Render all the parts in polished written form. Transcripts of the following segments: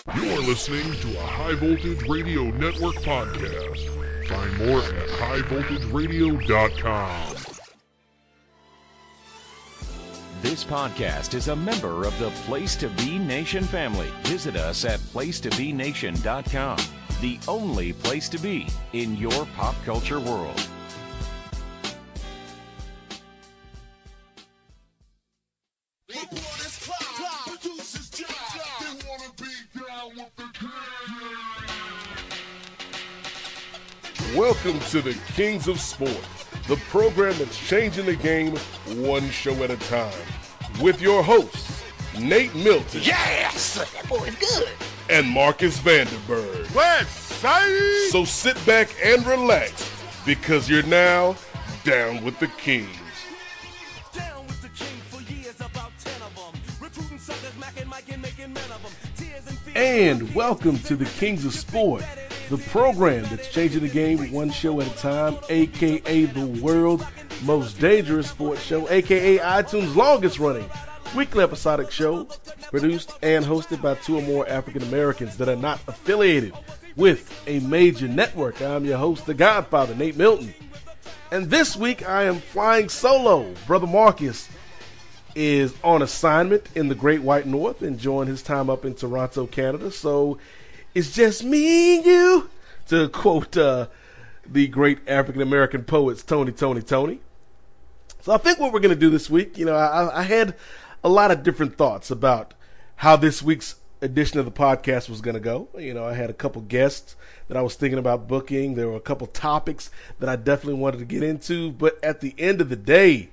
You're listening to a High Voltage Radio Network podcast. Find more at highvoltageradio.com. This podcast is a member of the Place to Be Nation family. Visit us at placetobenation.com, the only place to be in your pop culture world. Welcome to the Kings of Sport, the program that's changing the game one show at a time. With your hosts, Nate Milton. Yes! That boy's good. And Marcus Vanderberg. West Side! So sit back and relax, because you're now down with the Kings. Down with the king for years, about 10 of them. Recruiting suckers, macking, making men of them. Tears and fears. And welcome to the Kings of Sport, the program that's changing the game one show at a time, a.k.a. the world's most dangerous sports show, a.k.a. iTunes' longest running weekly episodic show, produced and hosted by two or more African Americans that are not affiliated with a major network. I'm your host, the Godfather, Nate Milton. And this week I am flying solo. Brother Marcus is on assignment in the Great White North, enjoying his time up in Toronto, Canada. So it's just me and you, to quote the great African-American poets Tony. So I think what we're going to do this week, I had a lot of different thoughts about how this week's edition of the podcast was going to go. I had a couple guests that I was thinking about booking. There were a couple topics that I definitely wanted to get into. But at the end of the day,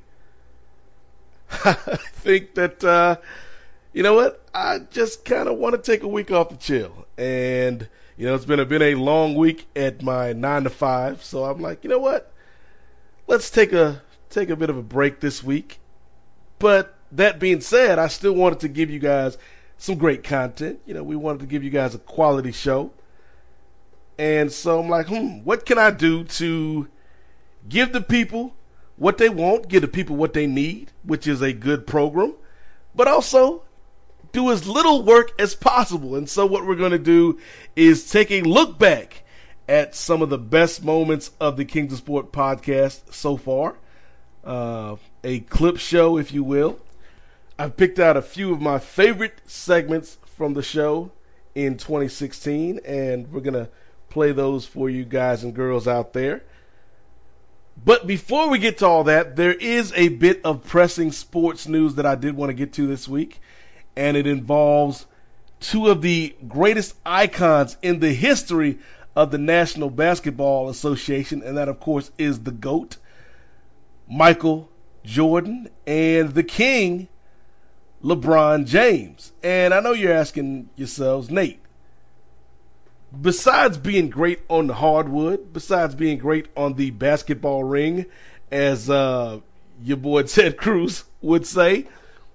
I think that, you know what? I just kind of want to take a week off to chill. And, it's been a long week at my 9 to 5. So I'm like, you know what? Let's take a bit of a break this week. But that being said, I still wanted to give you guys some great content. We wanted to give you guys a quality show. And so I'm like, what can I do to give the people what they want, give the people what they need, which is a good program, but also do as little work as possible. And so what we're going to do is take a look back at some of the best moments of the Kings of Sport podcast so far. A clip show, if you will. I've picked out a few of my favorite segments from the show in 2016, and we're going to play those for you guys and girls out there. But before we get to all that, there is a bit of pressing sports news that I did want to get to this week, and it involves two of the greatest icons in the history of the National Basketball Association, and that, of course, is the GOAT, Michael Jordan, and the King, LeBron James. And I know you're asking yourselves, Nate, besides being great on the hardwood, besides being great on the basketball ring, as your boy Ted Cruz would say,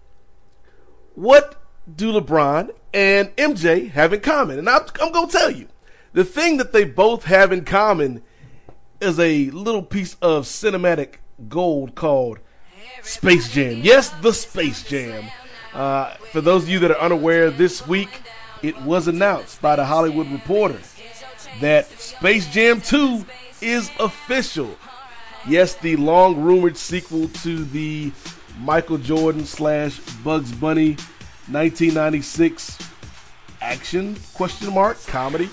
what do LeBron and MJ have in common? And I'm going to tell you, the thing that they both have in common is a little piece of cinematic gold called Space Jam. Yes, the Space Jam. For those of you that are unaware, this week it was announced by the Hollywood Reporter that Space Jam 2 is official. Yes, the long-rumored sequel to the Michael Jordan / Bugs Bunny 1996 action, comedy,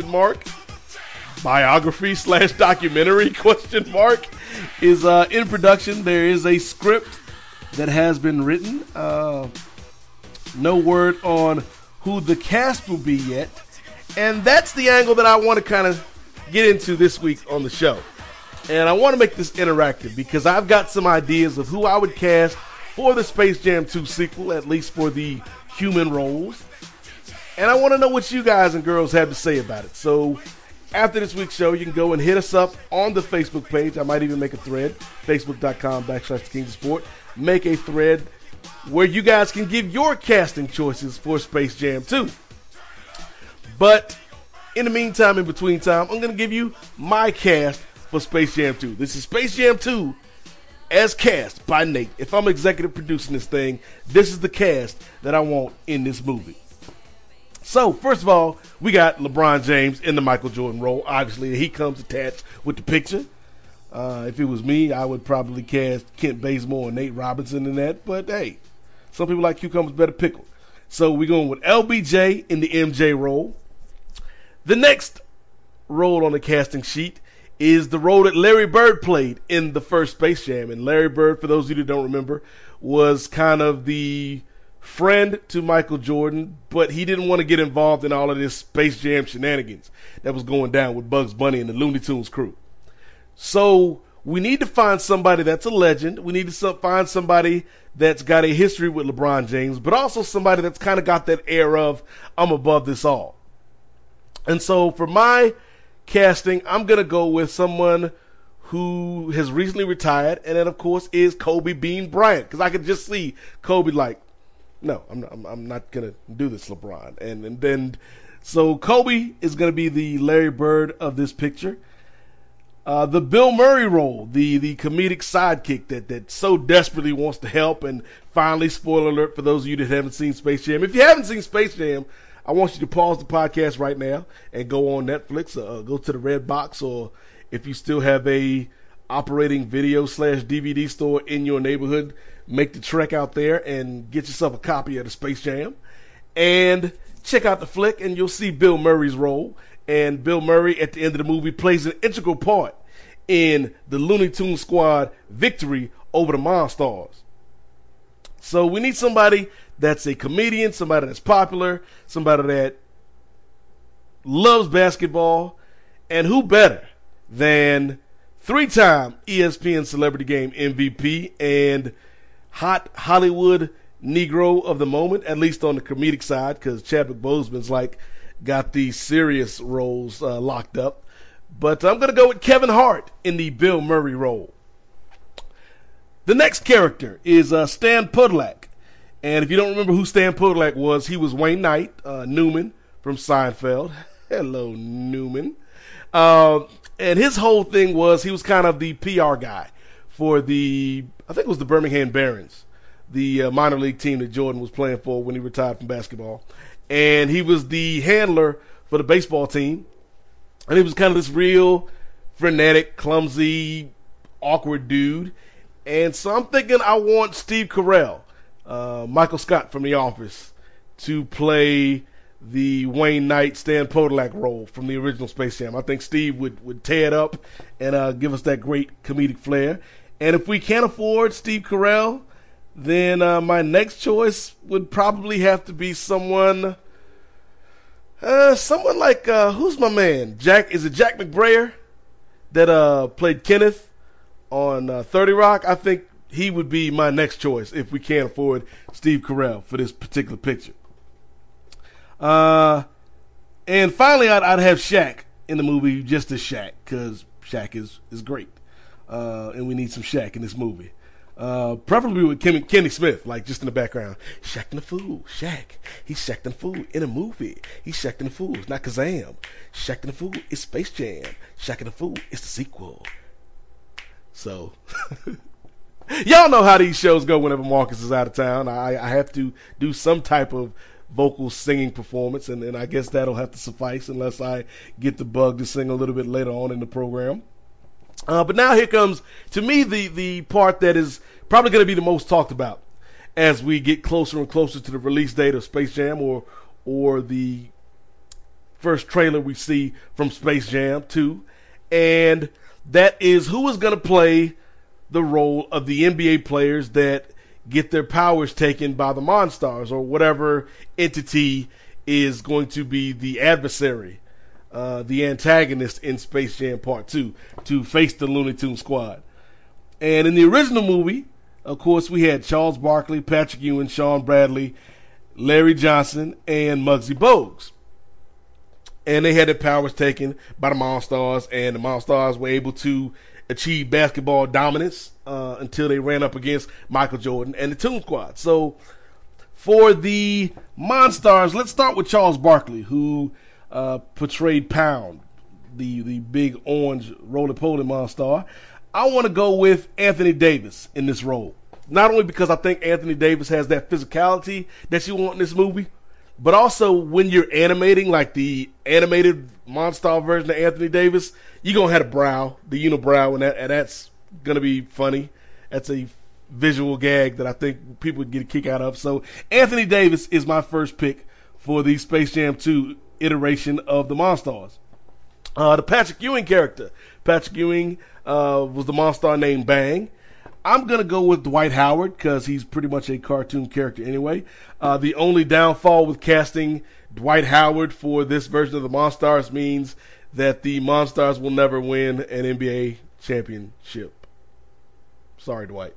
biography / documentary, is in production. There is a script that has been written. No word on who the cast will be yet. And that's the angle that I want to kind of get into this week on the show. And I want to make this interactive because I've got some ideas of who I would cast for the Space Jam 2 sequel, at least for the human roles. And I want to know what you guys and girls have to say about it. So after this week's show, you can go and hit us up on the Facebook page. I might even make a thread, facebook.com/thekingsport. Make a thread where you guys can give your casting choices for Space Jam 2. But in the meantime, in between time, I'm going to give you my cast for Space Jam 2. This is Space Jam 2 as cast by Nate. If I'm executive producing this thing, this is the cast that I want in this movie. So, first of all, we got LeBron James in the Michael Jordan role. Obviously, he comes attached with the picture. If it was me, I would probably cast Kent Bazemore and Nate Robinson in that. But, hey, some people like cucumbers better pickled. So, we're going with LBJ in the MJ role. The next role on the casting sheet is the role that Larry Bird played in the first Space Jam. And Larry Bird, for those of you who don't remember, was kind of the friend to Michael Jordan, but he didn't want to get involved in all of this Space Jam shenanigans that was going down with Bugs Bunny and the Looney Tunes crew. So we need to find somebody that's a legend. We need to find somebody that's got a history with LeBron James, but also somebody that's kind of got that air of, I'm above this all. And so for my casting, I'm going to go with someone who has recently retired, and that, of course, is Kobe Bean Bryant, because I could just see Kobe like, no, I'm not going to do this, LeBron. And then, so Kobe is going to be the Larry Bird of this picture. The Bill Murray role, the comedic sidekick that so desperately wants to help, and finally, spoiler alert for those of you that haven't seen Space Jam. If you haven't seen Space Jam, I want you to pause the podcast right now and go on Netflix, go to the Red Box, or if you still have a operating video/DVD store in your neighborhood, make the trek out there and get yourself a copy of the Space Jam and check out the flick, and you'll see Bill Murray's role. And Bill Murray, at the end of the movie, plays an integral part in the Looney Tunes squad victory over the Monstars. So we need somebody that's a comedian, somebody that's popular, somebody that loves basketball, and who better than three-time ESPN Celebrity Game MVP and hot Hollywood Negro of the moment, at least on the comedic side, because Chadwick Boseman's got the serious roles locked up. But I'm going to go with Kevin Hart in the Bill Murray role. The next character is Stan Podolak. And if you don't remember who Stan Podolak was, he was Wayne Knight, Newman from Seinfeld. Hello, Newman. And his whole thing was he was kind of the PR guy for I think it was the Birmingham Barons, the minor league team that Jordan was playing for when he retired from basketball. And he was the handler for the baseball team. And he was kind of this real frenetic, clumsy, awkward dude. And so I'm thinking I want Steve Carell, Michael Scott from The Office, to play the Wayne Knight, Stan Podolak role from the original Space Jam. I think Steve would tear it up and give us that great comedic flair. And if we can't afford Steve Carell, then my next choice would probably have to be someone like, who's my man? Is it Jack McBrayer that played Kenneth on 30 Rock? I think he would be my next choice if we can't afford Steve Carell for this particular picture. And finally, I'd have Shaq in the movie just as Shaq, because Shaq is great. And we need some Shaq in this movie. Preferably with Kenny Smith, just in the background. Shaq and the Fool, Shaq. He's Shaq and the Fool in a movie. He's Shaq and the Fool. It's not Kazam. Shaq and the Fool is Space Jam. Shaq and the Fool is the sequel. So, y'all know how these shows go whenever Marcus is out of town. I have to do some type of vocal singing performance, and I guess that'll have to suffice unless I get the bug to sing a little bit later on in the program. But now here comes, to me, the part that is probably going to be the most talked about as we get closer and closer to the release date of Space Jam, or the first trailer we see from Space Jam 2. And that is who is going to play the role of the NBA players that get their powers taken by the Monstars, or whatever entity is going to be the adversary, the antagonist in Space Jam Part 2, to face the Looney Tunes squad. And in the original movie, of course, we had Charles Barkley, Patrick Ewing, Sean Bradley, Larry Johnson, and Muggsy Bogues. And they had their powers taken by the Monstars, and the Monstars were able to achieve basketball dominance until they ran up against Michael Jordan and the Toon Squad. So for the Monstars, let's start with Charles Barkley, who portrayed Pound, the big orange roly-poly Monstar. I want to go with Anthony Davis in this role. Not only because I think Anthony Davis has that physicality that you want in this movie, But also, when you're animating, like the animated Monstar version of Anthony Davis, you're going to have a brow, the unibrow, and that's going to be funny. That's a visual gag that I think people would get a kick out of. So Anthony Davis is my first pick for the Space Jam 2 iteration of the Monstars. The Patrick Ewing character. Patrick Ewing was the Monstar named Bang. I'm going to go with Dwight Howard because he's pretty much a cartoon character anyway. The only downfall with casting Dwight Howard for this version of the Monstars means that the Monstars will never win an NBA championship. Sorry, Dwight.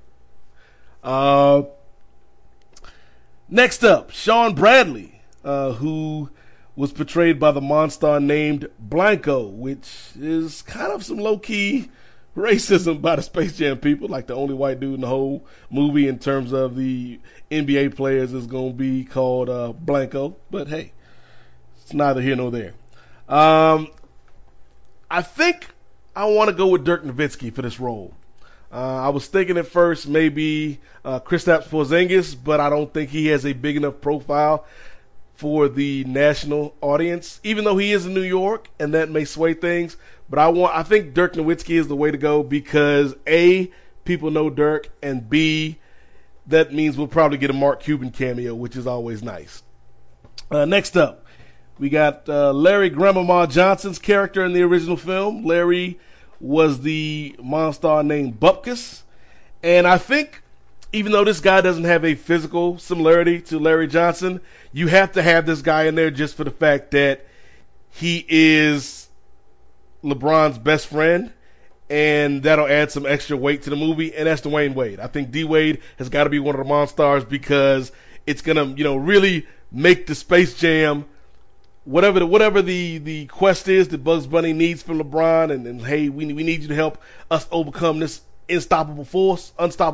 Next up, Sean Bradley, who was portrayed by the Monstar named Blanco, which is kind of some low-key racism by the Space Jam people. Like, the only white dude in the whole movie in terms of the NBA players is going to be called Blanco. But hey, it's neither here nor there. I think I want to go with Dirk Nowitzki for this role. I was thinking at first maybe Kristaps Porzingis, but I don't think he has a big enough profile for the national audience, even though he is in New York, and that may sway things. But I think Dirk Nowitzki is the way to go because A, people know Dirk, and B, that means we'll probably get a Mark Cuban cameo, which is always nice. Next up, we got Larry Grandmama Johnson's character in the original film. Larry was the Monstar named Bupkis, and I think even though this guy doesn't have a physical similarity to Larry Johnson, you have to have this guy in there just for the fact that he is LeBron's best friend, and that'll add some extra weight to the movie, and that's Dwayne Wade. I think D-Wade has got to be one of the Monstars because it's going to, really make the Space Jam whatever the quest is that Bugs Bunny needs from LeBron, and hey, we need you to help us overcome this unstoppable force.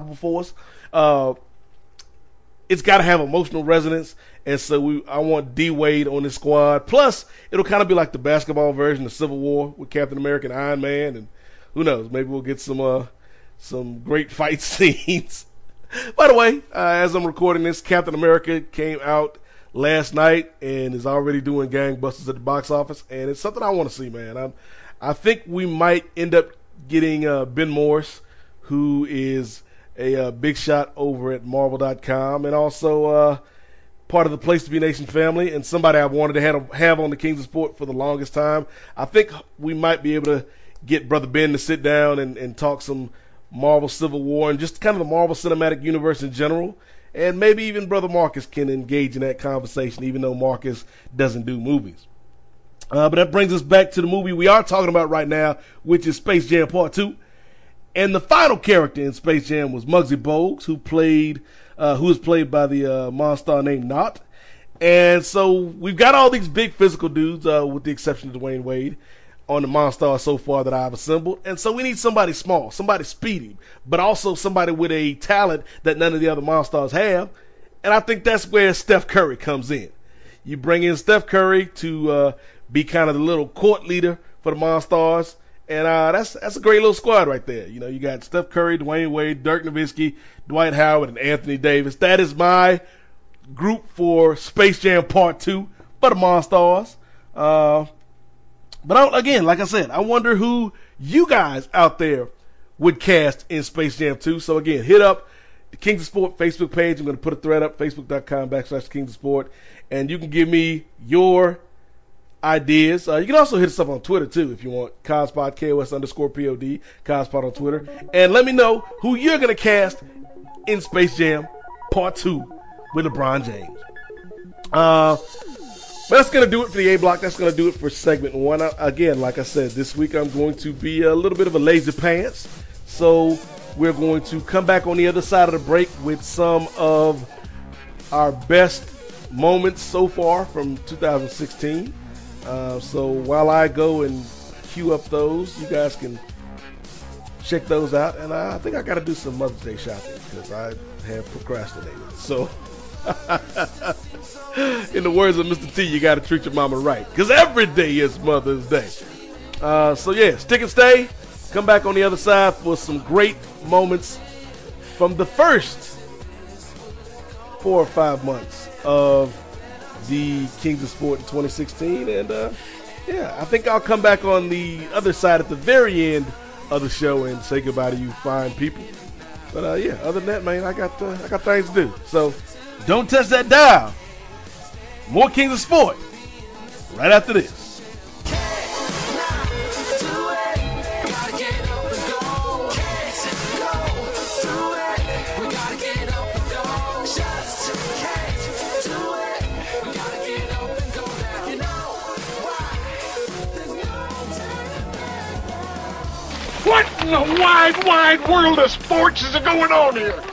It's got to have emotional resonance, and so I want D-Wade on this squad. Plus, it'll kind of be like the basketball version of Civil War with Captain America and Iron Man, and who knows, maybe we'll get some great fight scenes. By the way, as I'm recording this, Captain America came out last night and is already doing gangbusters at the box office, and it's something I want to see, man. I think we might end up getting Ben Morris, who is a big shot over at Marvel.com, and also part of the Place to Be Nation family, and somebody I wanted to have on the Kings of Sport for the longest time. I think we might be able to get Brother Ben to sit down and talk some Marvel Civil War and just kind of the Marvel Cinematic Universe in general. And maybe even Brother Marcus can engage in that conversation, even though Marcus doesn't do movies. But that brings us back to the movie we are talking about right now, which is Space Jam Part 2. And the final character in Space Jam was Muggsy Bogues, who was played by the Monstar named Knot. And so we've got all these big physical dudes, with the exception of Dwayne Wade, on the Monstar so far that I've assembled. And so we need somebody small, somebody speedy, but also somebody with a talent that none of the other Monstars have. And I think that's where Steph Curry comes in. You bring in Steph Curry to be kind of the little court leader for the Monstars. And that's a great little squad right there. You got Steph Curry, Dwayne Wade, Dirk Nowitzki, Dwight Howard, and Anthony Davis. That is my group for Space Jam Part 2 for the Monstars. But again, like I said, I wonder who you guys out there would cast in Space Jam 2. So again, hit up the Kings of Sport Facebook page. I'm going to put a thread up, facebook.com/Kings of Sport. And you can give me your ideas. You can also hit us up on Twitter too if you want. Cospod, KOS_POD, Cospod on Twitter. And let me know who you're going to cast in Space Jam Part 2 with LeBron James. But that's going to do it for the A block. That's going to do it for segment 1. Again, like I said, this week I'm going to be a little bit of a lazy pants. So we're going to come back on the other side of the break with some of our best moments so far from 2016. So while I go and queue up those, you guys can check those out. And I think I got to do some Mother's Day shopping because I have procrastinated. So in the words of Mr. T, you got to treat your mama right because every day is Mother's Day. So yeah, stick and stay. Come back on the other side for some great moments from the first 4 or 5 months of the Kings of Sport in 2016. And, I think I'll come back on the other side at the very end of the show and say goodbye to you fine people. But, other than that, man, I got things to do. So, don't touch that dial. More Kings of Sport right after this. What in the wide, wide world of sports is going on here?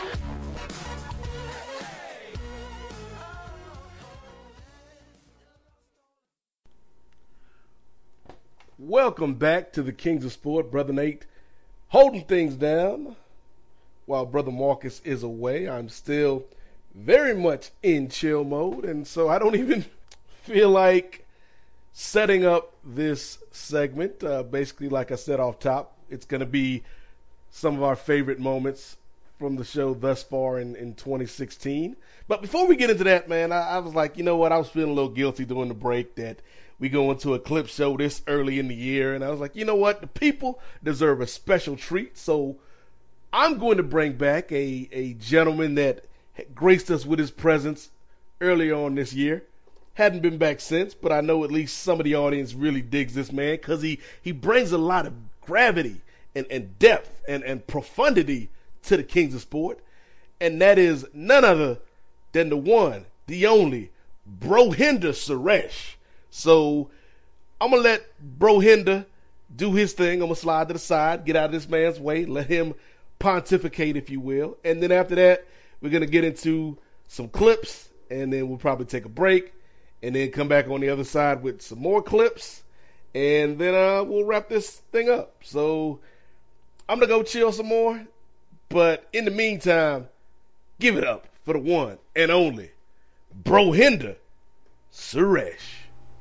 Welcome back to the Kings of Sport. Brother Nate holding things down while Brother Marcus is away. I'm still very much in chill mode, and so I don't even feel like setting up this segment. Basically, like I said off top, it's going to be some of our favorite moments from the show thus far in 2016. But before we get into that, man, I was like, you know what? I was feeling a little guilty during the break that we go into a clip show this early in the year. And I was like, you know what? The people deserve a special treat. So I'm going to bring back a gentleman that graced us with his presence earlier on this year. Hadn't been back since, but I know at least some of the audience really digs this man because he brings a lot of gravity and depth and profundity to the Kings of Sport. And that is none other than the one, the only, Brohinder Suresh. So I'm going to let Brohinder do his thing. I'm going to slide to the side, get out of this man's way, let him pontificate, if you will. And then after that, we're going to get into some clips, and then we'll probably take a break, and then come back on the other side with some more clips, and then we'll wrap this thing up. So I'm going to go chill some more, but in the meantime, give it up for the one and only Brohinder Suresh.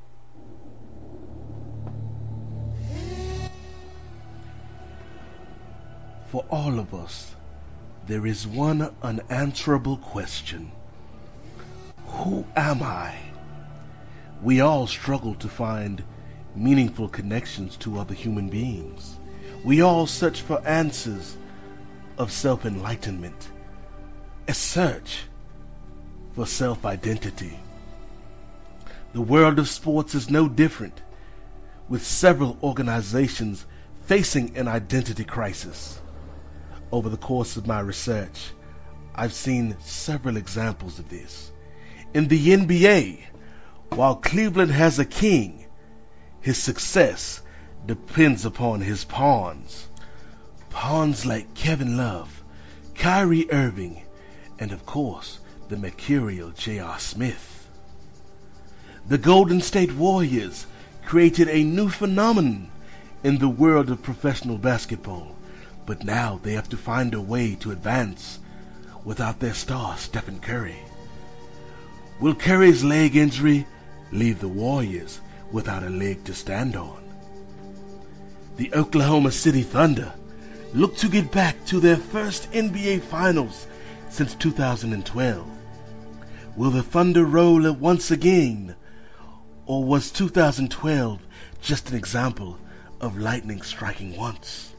For all of us, there is one unanswerable question. Who am I? We all struggle to find meaningful connections to other human beings. We all search for answers of self-enlightenment, a search for self-identity. The world of sports is no different, with several organizations facing an identity crisis. Over the course of my research, I've seen several examples of this. In the NBA, while Cleveland has a king, his success depends upon his pawns. Pawns like Kevin Love, Kyrie Irving, and of course, the mercurial J.R. Smith. The Golden State Warriors created a new phenomenon in the world of professional basketball. But now they have to find a way to advance without their star, Stephen Curry. Will Curry's leg injury leave the Warriors without a leg to stand on? The Oklahoma City Thunder look to get back to their first NBA Finals since 2012. Will the Thunder roll once again, or was 2012 just an example of lightning striking once?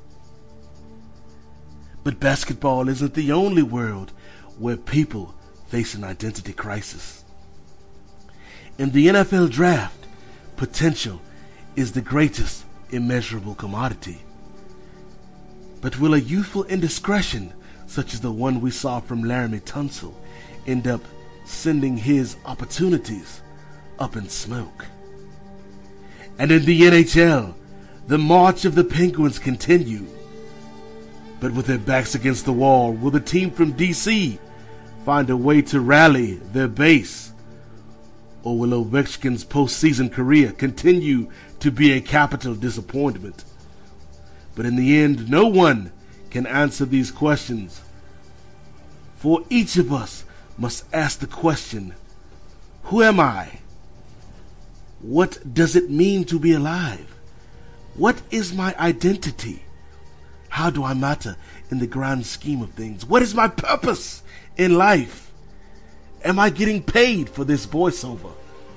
But basketball isn't the only world where people face an identity crisis. In the NFL draft, potential is the greatest immeasurable commodity. But will a youthful indiscretion, such as the one we saw from Laramie Tunsil, end up sending his opportunities up in smoke? And in the NHL, the march of the Penguins continue. But with their backs against the wall, will the team from D.C. find a way to rally their base? Or will Ovechkin's postseason career continue to be a capital disappointment? But in the end, no one can answer these questions. For each of us must ask the question, who am I? What does it mean to be alive? What is my identity? How do I matter in the grand scheme of things? What is my purpose in life? Am I getting paid for this voiceover?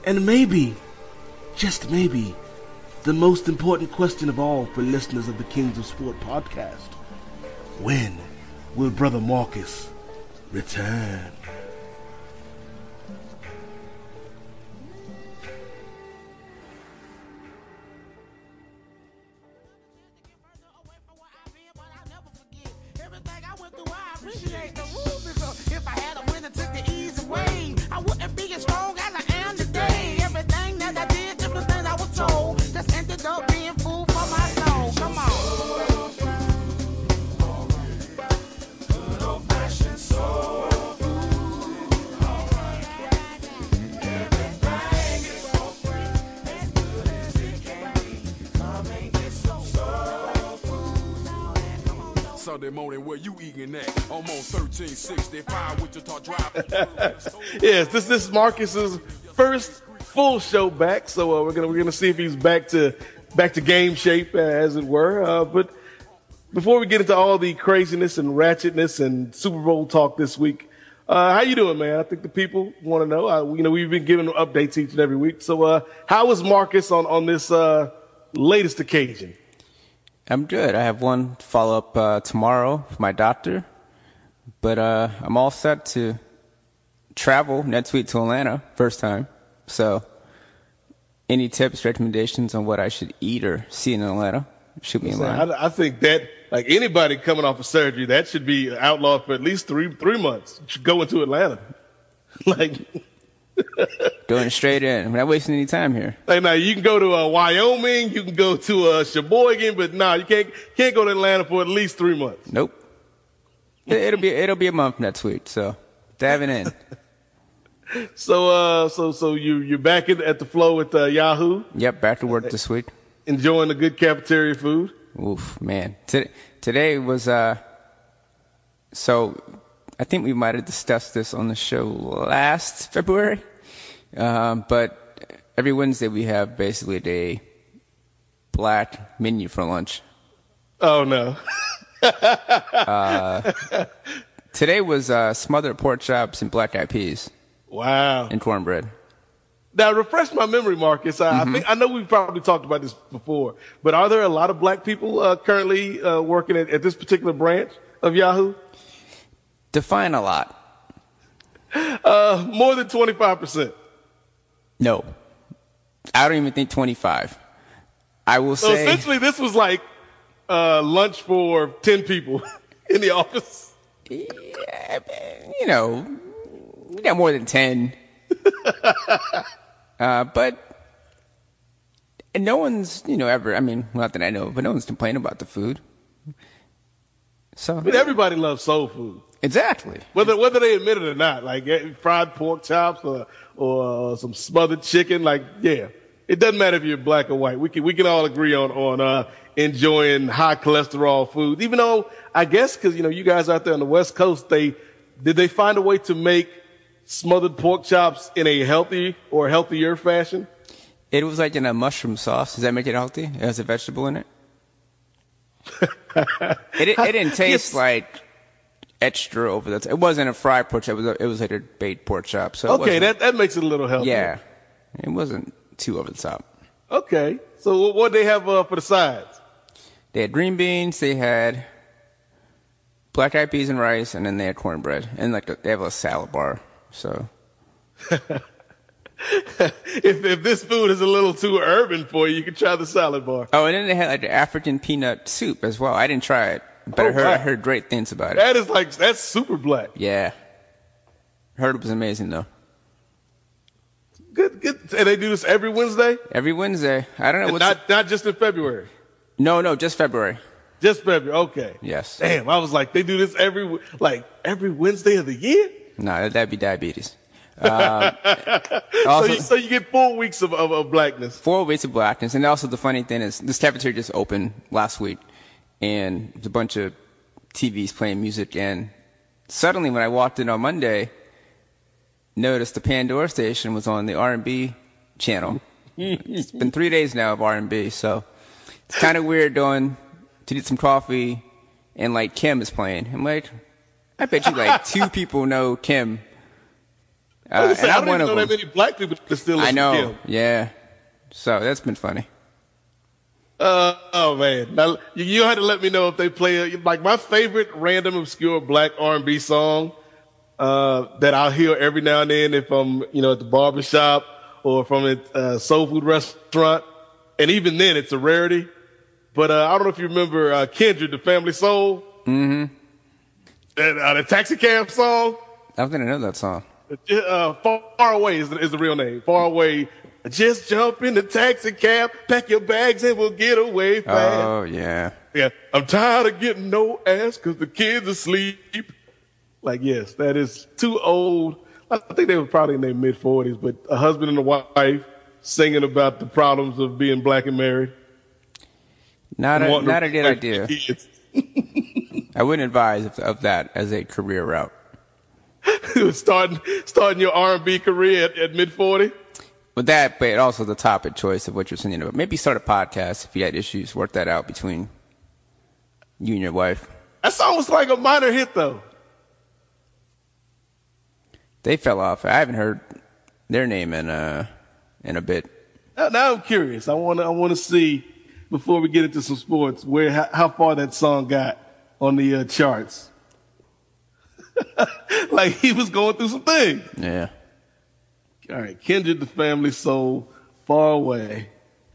And maybe, just maybe, the most important question of all for listeners of the Kings of Sport podcast: when will Brother Marcus return? If I had a winner, took the easy way, I wouldn't be as strong as I am today. Everything that I did, everything I was told, just ended up being food for my soul. Come on. Good old-fashioned soul food. Everything is so free, as good as it can be. Come and get some soul food. Sunday morning, where you eating at? I'm on 1365 Wichita Drive. Yes, this is Marcus's first full show back, so we're gonna see if he's back to game shape, as it were. But before we get into all the craziness and ratchetness and Super Bowl talk this week, how you doing, man? I think the people want to know. We've been giving updates each and every week. So how was Marcus on this latest occasion? I'm good. I have one follow-up tomorrow with my doctor, but I'm all set to travel next week to Atlanta, first time. So any tips, recommendations on what I should eat or see in Atlanta? Shoot me a line. I think that, like anybody coming off of surgery, that should be outlawed for at least three months. You should go into Atlanta. Going straight in. I'm not wasting any time here. Like, now you can go to Wyoming, you can go to Sheboygan, but you can't go to Atlanta for at least 3 months. Nope. It'll be a month next week, so diving in. So you're back at the flow with Yahoo. Yep, back to work this week. Enjoying the good cafeteria food. Oof, man. Today was so I think we might have discussed this on the show last February, but every Wednesday we have basically a black menu for lunch. Oh, no. Today was smothered pork chops and black-eyed peas. Wow. And cornbread. Now, refresh my memory, Marcus. I know we've probably talked about this before, but are there a lot of black people currently working at this particular branch of Yahoo? Define a lot. More than 25%. No. I don't even think 25. I will say. So essentially, this was like lunch for 10 people in the office. Yeah, we got more than 10. But no one's, ever, not that I know, but no one's complaining about the food. So. But everybody loves soul food. Exactly. Whether they admit it or not, like fried pork chops or some smothered chicken, it doesn't matter if you're black or white. We can all agree on enjoying high cholesterol food. Even though I guess because you guys out there on the West Coast, did they find a way to make smothered pork chops in a healthy or healthier fashion? It was like in a mushroom sauce. Does that make it healthy? It has a vegetable in it. It didn't taste like extra over the top. It wasn't a fried pork chop. It was like a baked pork chop. So okay, that makes it a little healthier. Yeah, it wasn't too over the top. Okay, so what they have for the sides? They had green beans. They had black-eyed peas and rice, and then they had cornbread, and they have a salad bar. So, if this food is a little too urban for you, you can try the salad bar. Oh, and then they had like the African peanut soup as well. I didn't try it, but I heard great things about it. That's super black. Yeah, heard it was amazing though. Good. And they do this every Wednesday? Every Wednesday. I don't know. Not just in February? No, just February. Just February, okay. Yes. Damn, I was like, they do this every Wednesday of the year? No, that'd be diabetes. So you get 4 weeks of blackness. 4 weeks of blackness. And also the funny thing is, this cafeteria just opened last week, and there's a bunch of TVs playing music, and suddenly when I walked in on Monday, noticed the Pandora station was on the R&B channel. It's been 3 days now of R&B, so it's kind of weird to get some coffee and Kim is playing. I'm like, I bet you 2 people know Kim. I and I'm don't one even of know them. that many black people that still listen I know. to Kim. Yeah. So that's been funny. Oh man! Now you had to let me know if they play like my favorite random obscure black R&B song that I'll hear every now and then if I'm at the barbershop or from a soul food restaurant, and even then it's a rarity. But I don't know if you remember Kendrick, the Family Soul. Mm-hmm. And the Taxi Cab song. I didn't know that song. Far Away is the real name. Far Away. Just jump in the taxi cab, pack your bags, and we'll get away fast. Oh, yeah. Yeah, I'm tired of getting no ass because the kids asleep. Like, yes, that is too old. I think they were probably in their mid-40s, but a husband and a wife singing about the problems of being black and married. Not a good idea. I wouldn't advise of that as a career route. starting your R&B career at mid-40? With that, but also the topic choice of what you're singing about. Maybe start a podcast if you had issues. Work that out between you and your wife. That song was like a minor hit, though. They fell off. I haven't heard their name in a bit. Now I'm curious. I want to see before we get into some sports how far that song got on the charts. Like he was going through some things. Yeah. All right, Kendrick, the Family Soul, Far Away.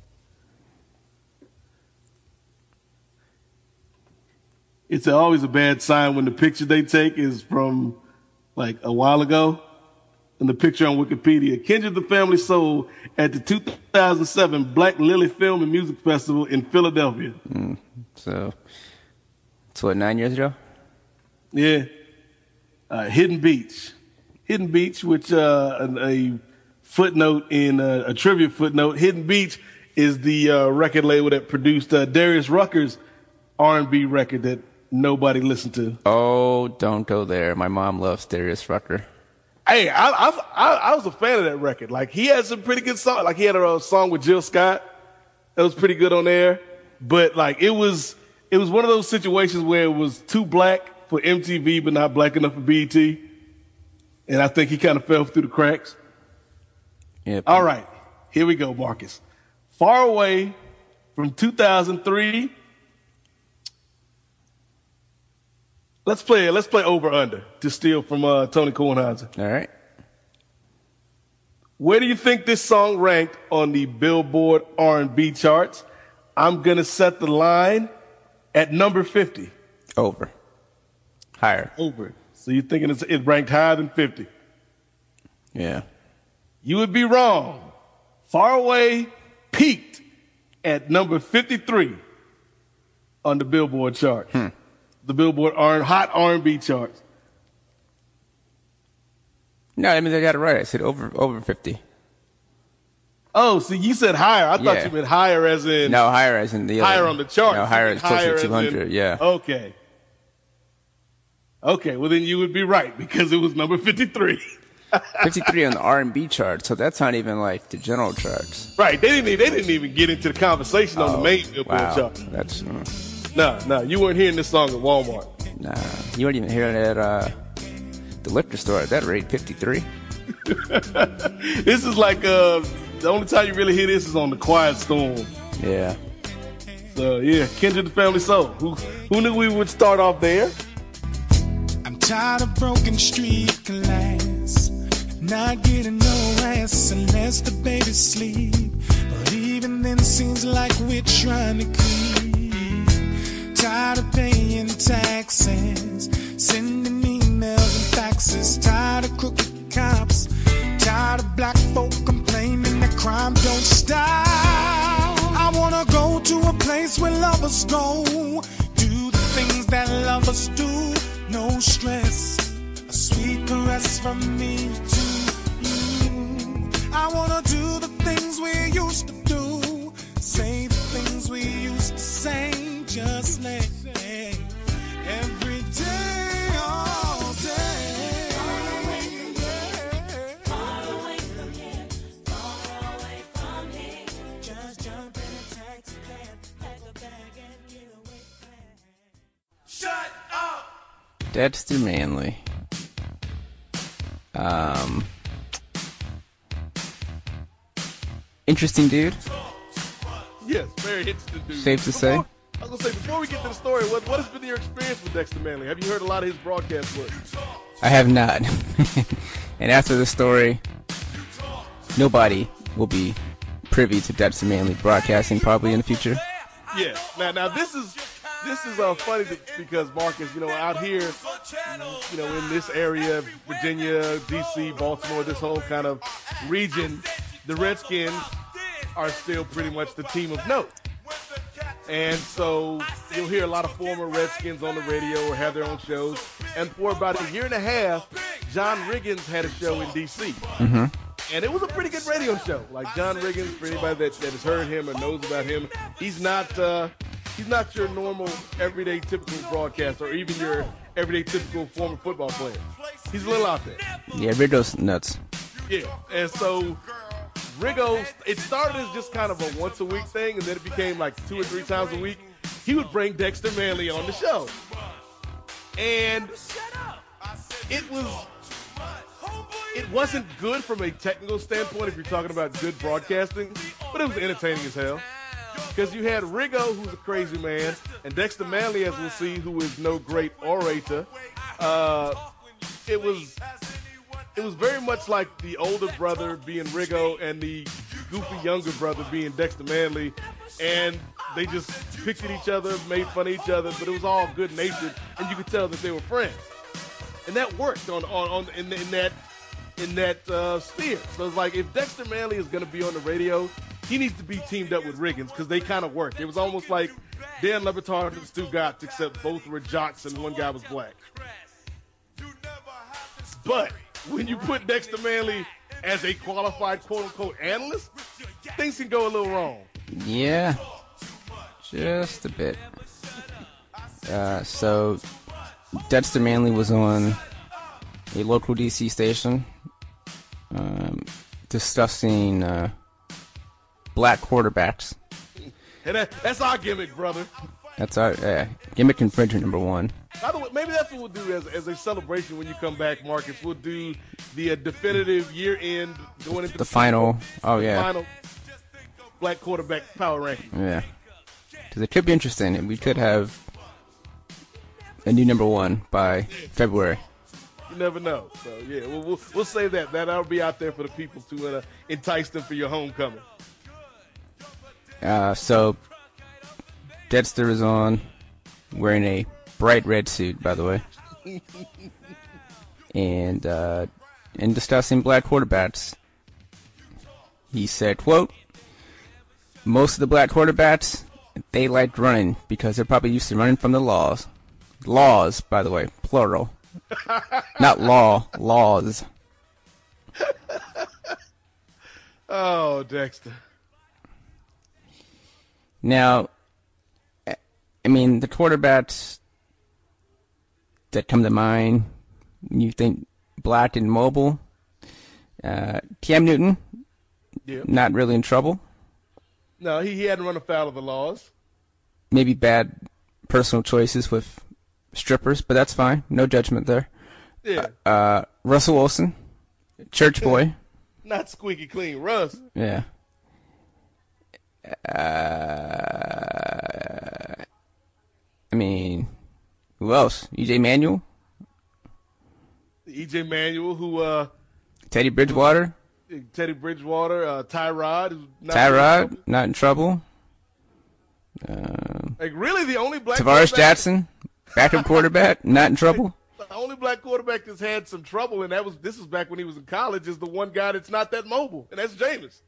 It's always a bad sign when the picture they take is from like a while ago. And the picture on Wikipedia, Kendrick, the Family Soul at the 2007 Black Lily Film and Music Festival in Philadelphia. So, it's what, 9 years ago? Yeah. Hidden Beach, which a footnote in a trivia footnote. Hidden Beach is the record label that produced Darius Rucker's R&B record that nobody listened to. Oh, don't go there. My mom loves Darius Rucker. Hey, I was a fan of that record. Like he had some pretty good songs. Like he had a song with Jill Scott that was pretty good on there. But like it was one of those situations where it was too black for MTV, but not black enough for BET. And I think he kind of fell through the cracks. Yep. All right, here we go, Marcus. Far Away from 2003. Let's play over under to steal from Tony Kornheiser. All right. Where do you think this song ranked on the Billboard R&B charts? I'm gonna set the line at number 50. Over. Higher. Over. So you're thinking it ranked higher than 50? Yeah. You would be wrong. Far Away peaked at number 53 on the Billboard charts. The Billboard Hot R&B charts. No, I mean, they got it right. I said over 50. Oh, see, you said higher. I thought you meant higher as in... No, higher as in the other. Higher on the charts. No, higher as closer to 200, yeah. Okay. Okay, well then you would be right because it was number 53. 53 on the R&B chart, so that's not even like the general charts. Right, they didn't even get into the conversation on the main Billboard chart. That's... No, you weren't hearing this song at Walmart. Nah, you weren't even hearing it at the liquor store at that rate, 53. This is like the only time you really hear this is on The Quiet Storm. Yeah. So yeah, Kendrick, the Family Soul. Who knew we would start off there? I'm tired of broken street glass, not getting no ass unless the baby's sleep. But even then, seems like we're trying to creep. Tired of paying taxes, sending emails and faxes. Tired of crooked cops, tired of black folk complaining that crime don't stop. I wanna go to a place where lovers go, do the things that lovers do. No stress, a sweet caress from me to you. I wanna do the things we used to do, say the things we used to say. Just like every day, all day. Far away from here, far away from here. Just jump in a taxi cab, pack a bag and get away fast. Shut up! Dexter Manley. interesting dude. Yes, very interesting dude. Safe to say. I was going to say, before we get to the story, what has been your experience with Dexter Manley? Have you heard a lot of his broadcast work? I have not. And after the story, nobody will be privy to Dexter Manley broadcasting probably in the future. Yeah. Now this is funny because Marcus, out here, in this area, Virginia, D.C., Baltimore, this whole kind of region, the Redskins are still pretty much the team of note. And so you'll hear a lot of former Redskins on the radio or have their own shows. And for about a year and a half, John Riggins had a show in D.C. Mm-hmm. And it was a pretty good radio show. Like John Riggins, for anybody that has heard him or knows about him, he's not your normal, everyday, typical broadcaster or even your everyday, typical former football player. He's a little out there. Yeah, Riggo's nuts. Yeah, and so Riggo, it started as just kind of a once-a-week thing, and then it became like 2 or 3 times a week. He would bring Dexter Manley on the show. And it wasn't good from a technical standpoint if you're talking about good broadcasting, but it was entertaining as hell. Because you had Riggo, who's a crazy man, and Dexter Manley, as we'll see, who is no great orator. It was very much like the older brother being Riggo and the goofy younger brother being Dexter Manley, and they just picked at each other, made fun of each other, but it was all good-natured, and you could tell that they were friends, and that worked in that sphere. So it's like if Dexter Manley is going to be on the radio, he needs to be teamed up with Riggins because they kind of worked. It was almost like Dan Le Batard and Stu Gotts, except both were jocks and one guy was black. But when you put Dexter Manley as a qualified quote-unquote analyst, things can go a little wrong. Yeah, just a bit. So Dexter Manley was on a local DC station discussing black quarterbacks. And that's our gimmick, brother. That's our gimmick infringer number 1. By the way, maybe that's what we'll do as a celebration when you come back, Marcus. We'll do the definitive year-end going into the final. Oh, yeah. Final black quarterback power ranking. Yeah. Because it could be interesting, and we could have a new number 1 by February. You never know. So, yeah, we'll save that. That'll be out there for the people to entice them for your homecoming. So Dexter is on, wearing a bright red suit, by the way, and in discussing black quarterbacks, he said, quote, "Most of the black quarterbacks, they liked running because they're probably used to running from the laws." Laws, by the way, plural. Not law, laws. Oh, Dexter. Now, I mean, the quarterbacks that come to mind when you think black and mobile, Cam Newton, Yep. Not really in trouble. No, he hadn't run afoul of the laws. Maybe bad personal choices with strippers, but that's fine. No judgment there. Yeah. Russell Wilson, church boy. Not squeaky clean, Russ. Yeah. I mean, who else? E.J. Manuel? E.J. Manuel, who... Teddy Bridgewater? Tyrod. Tyrod, not in trouble. Like, really, the only black Tavares Jackson, backup quarterback, not in trouble. The only black quarterback that's had some trouble, and this was back when he was in college, is the one guy that's not that mobile, and that's Jameis.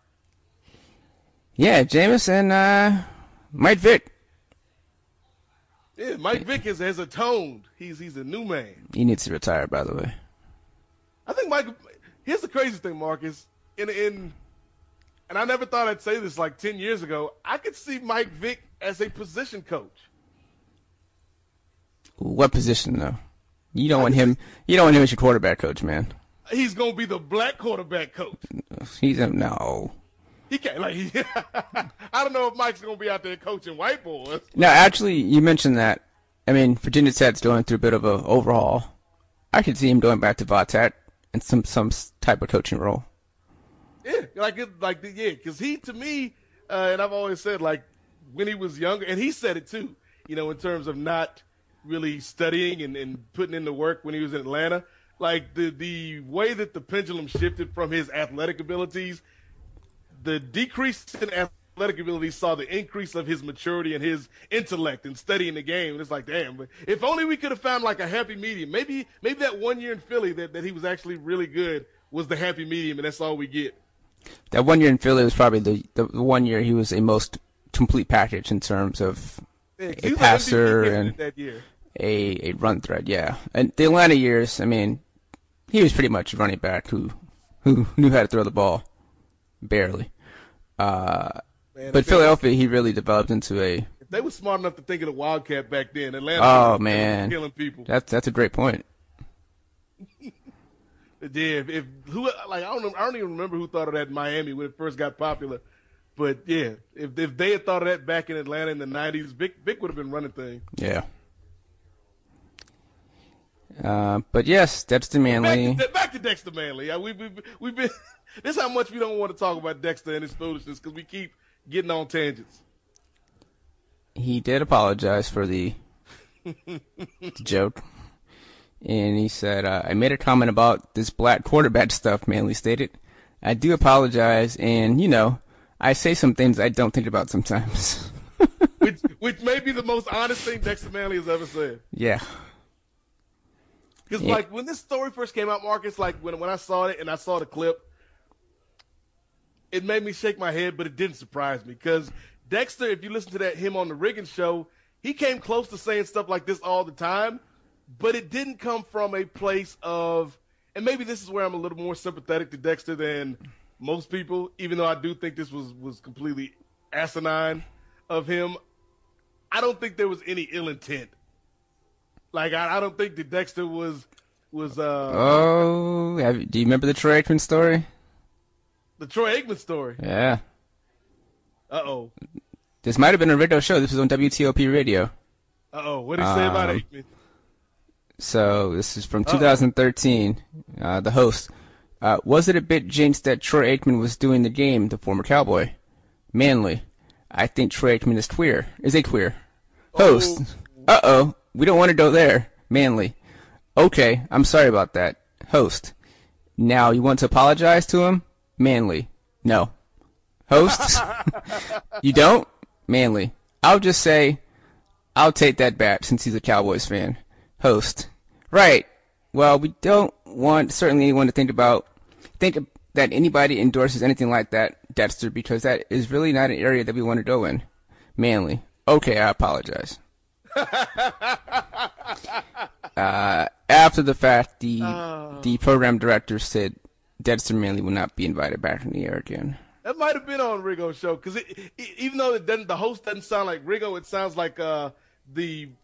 Yeah, Jameis and Mike Vick. Yeah, Mike Vick has atoned. He's a new man. He needs to retire, by the way. I think Mike. Here's the crazy thing, Marcus. And I never thought I'd say this like 10 years ago. I could see Mike Vick as a position coach. What position though? You don't want him. You don't want him as your quarterback coach, man. He's gonna be the black quarterback coach. No. He can't I don't know if Mike's gonna be out there coaching white boys. No, actually, you mentioned that. I mean, Virginia Tech's going through a bit of an overhaul. I could see him going back to Vatek in some type of coaching role. Yeah, because he, to me, and I've always said, like, when he was younger, and he said it too, you know, in terms of not really studying and putting in the work when he was in Atlanta. Like, the way that the pendulum shifted from his athletic abilities, the decrease in athletic abilities saw the increase of his maturity and his intellect and studying the game. And it's like, damn, but if only we could have found like a happy medium. Maybe that 1 year in Philly that he was actually really good was the happy medium, and that's all we get. That 1 year in Philly was probably the 1 year he was a most complete package in terms of a passer and that year. a run threat, yeah. And the Atlanta years, I mean, he was pretty much a running back who knew how to throw the ball, barely. But Philadelphia, he really developed into a. If they were smart enough to think of the Wildcat back then, Atlanta was killing people. That's a great point. Yeah, I don't even remember who thought of that in Miami when it first got popular. But yeah, if they had thought of that back in Atlanta in the '90s, Vic would have been running things. Yeah. But yes, Dexter Manley. Back to Dexter Manley. We've been. This is how much we don't want to talk about Dexter and his foolishness because we keep getting on tangents. He did apologize for the joke. And he said, I made a comment about this black quarterback stuff, Manley stated. I do apologize, and, you know, I say some things I don't think about sometimes. which may be the most honest thing Dexter Manley has ever said. Yeah. Because, like, when this story first came out, Marcus, like, when I saw it and I saw the clip, it made me shake my head, but it didn't surprise me. Because Dexter, if you listen to him on the Riggins show, he came close to saying stuff like this all the time, but it didn't come from a place of, and maybe this is where I'm a little more sympathetic to Dexter than most people, even though I do think this was completely asinine of him. I don't think there was any ill intent. Like, I don't think that Dexter was do you remember the Troy Aikman story? The Troy Aikman story? Yeah. Uh-oh. This might have been a radio show. This was on WTOP radio. Uh-oh. What did he say about Aikman? So, this is from 2013. The host. Was it a bit jinxed that Troy Aikman was doing the game, the former Cowboy? Manley. I think Troy Aikman is queer. Is a queer. Host. Uh-oh. We don't want to go there. Manley. Okay, I'm sorry about that. Host. Now, you want to apologize to him? Manley. No. Host. You don't? Manley. I'll just say, I'll take that back since he's a Cowboys fan. Host. Right. Well, we don't want certainly anyone to think that anybody endorses anything like that, Dexter, because that is really not an area that we want to go in. Manley. Okay, I apologize. After the fact, the program director said Dexter Manley will not be invited back in the air again. That might have been on Riggo's show because even though the host doesn't sound like Riggo, it sounds like on Dan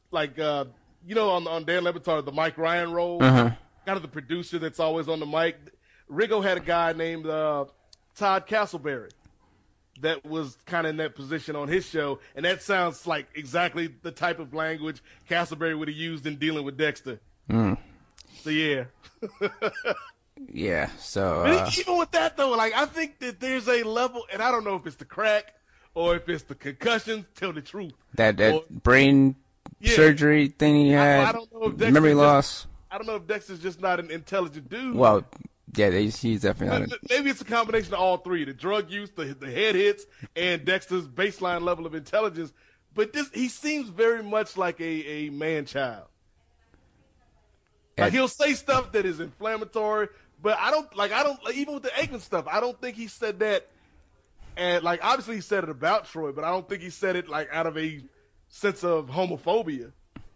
Le Batard, the Mike Ryan role, kind of the producer that's always on the mic. Riggo had a guy named Todd Castleberry that was kind of in that position on his show, and that sounds like exactly the type of language Castleberry would have used in dealing with Dexter. So, yeah. Yeah, so... even with that, though, like, I think that there's a level, and I don't know if it's the crack or if it's the concussions, tell the truth. That brain surgery thing he had, I don't know if memory loss. I don't know if Dexter's just not an intelligent dude. Well, yeah, he's definitely not. Maybe it's a combination of all three, the drug use, the head hits, and Dexter's baseline level of intelligence. But he seems very much like a man-child. Like, he'll say stuff that is inflammatory, but I don't even with the Aikman stuff, I don't think he said that, and like obviously he said it about Troy, but I don't think he said it like out of a sense of homophobia.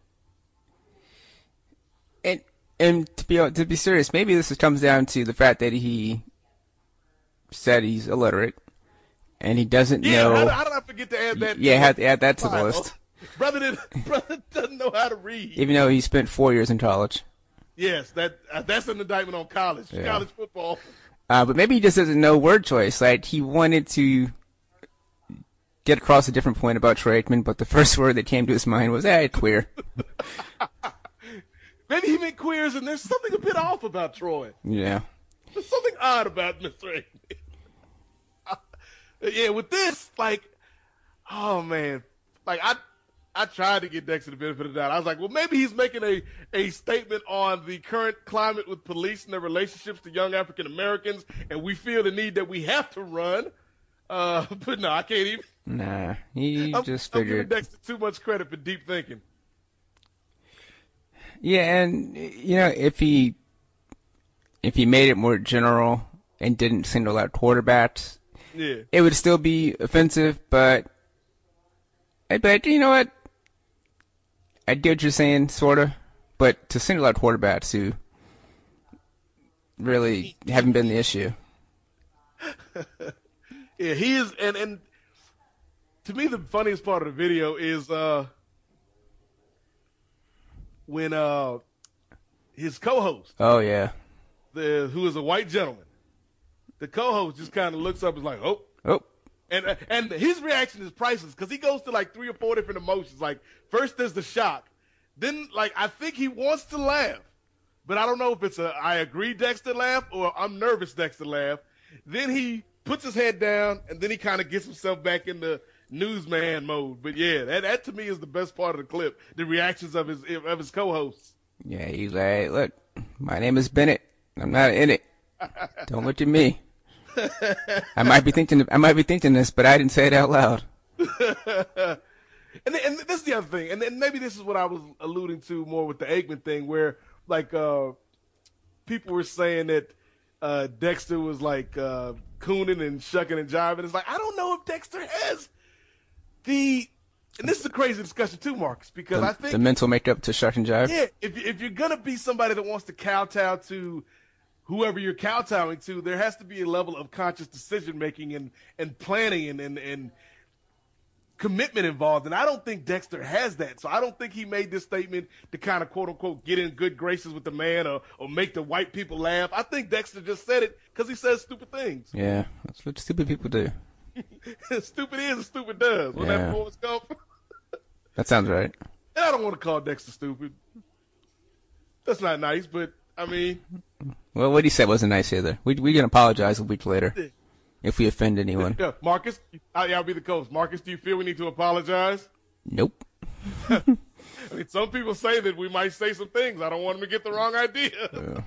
And to be serious, maybe this comes down to the fact that he said he's illiterate and he doesn't know. How did I forget to add that? Yeah, had to add that to the list. Brother doesn't know how to read, even though he spent 4 years in college. Yes, that's an indictment on college football. But maybe he just doesn't know word choice. Like, he wanted to get across a different point about Troy Aikman, but the first word that came to his mind was, queer. Maybe he meant queers, and there's something a bit off about Troy. Yeah. There's something odd about Mr. Aikman. Yeah, with this, like, oh man, like I tried to get Dexter the benefit of the doubt. I was like, well, maybe he's making a statement on the current climate with police and their relationships to young African Americans, and we feel the need that we have to run. But no, I can't even. Nah, I'm just giving figured. Dexter too much credit for deep thinking. Yeah, and if he made it more general and didn't single out quarterbacks, Yeah. it would still be offensive. But you know what? I get what you're saying, sorta. But to single out quarterbacks who really haven't been the issue. Yeah, he is, and to me the funniest part of the video is when his co-host, Oh yeah. who is a white gentleman, the co-host just kind of looks up and is like, oh. And his reaction is priceless because he goes to like 3 or 4 different emotions. Like, first there's the shock. Then, like, I think he wants to laugh. But I don't know if it's a I agree Dexter laugh or I'm nervous Dexter laugh. Then he puts his head down, and then he kind of gets himself back in the newsman mode. But, yeah, that to me is the best part of the clip, the reactions of his co-hosts. Yeah, he's like, hey, look, my name is Bennett. I'm not in it. Don't look at me. I might be thinking this, but I didn't say it out loud. And this is the other thing, and maybe this is what I was alluding to more with the Aikman thing, where like people were saying that Dexter was like cooning and shucking and jiving. It's like I don't know if Dexter has and this is a crazy discussion too, Marcus, because I think the mental makeup to shuck and jive. Yeah, if you're gonna be somebody that wants to kowtow to whoever you're kowtowing to, there has to be a level of conscious decision making and planning and commitment involved. And I don't think Dexter has that. So I don't think he made this statement to kind of quote unquote get in good graces with the man or make the white people laugh. I think Dexter just said it because he says stupid things. Yeah, that's what stupid people do. Stupid is and stupid does. When that performance comes. That sounds right. And I don't want to call Dexter stupid. That's not nice, but I mean. Well, what he said wasn't nice either. We can apologize a week later if we offend anyone. Yeah, Marcus, I'll be the coach. Marcus, do you feel we need to apologize? Nope. I mean, some people say that we might say some things. I don't want them to get the wrong idea.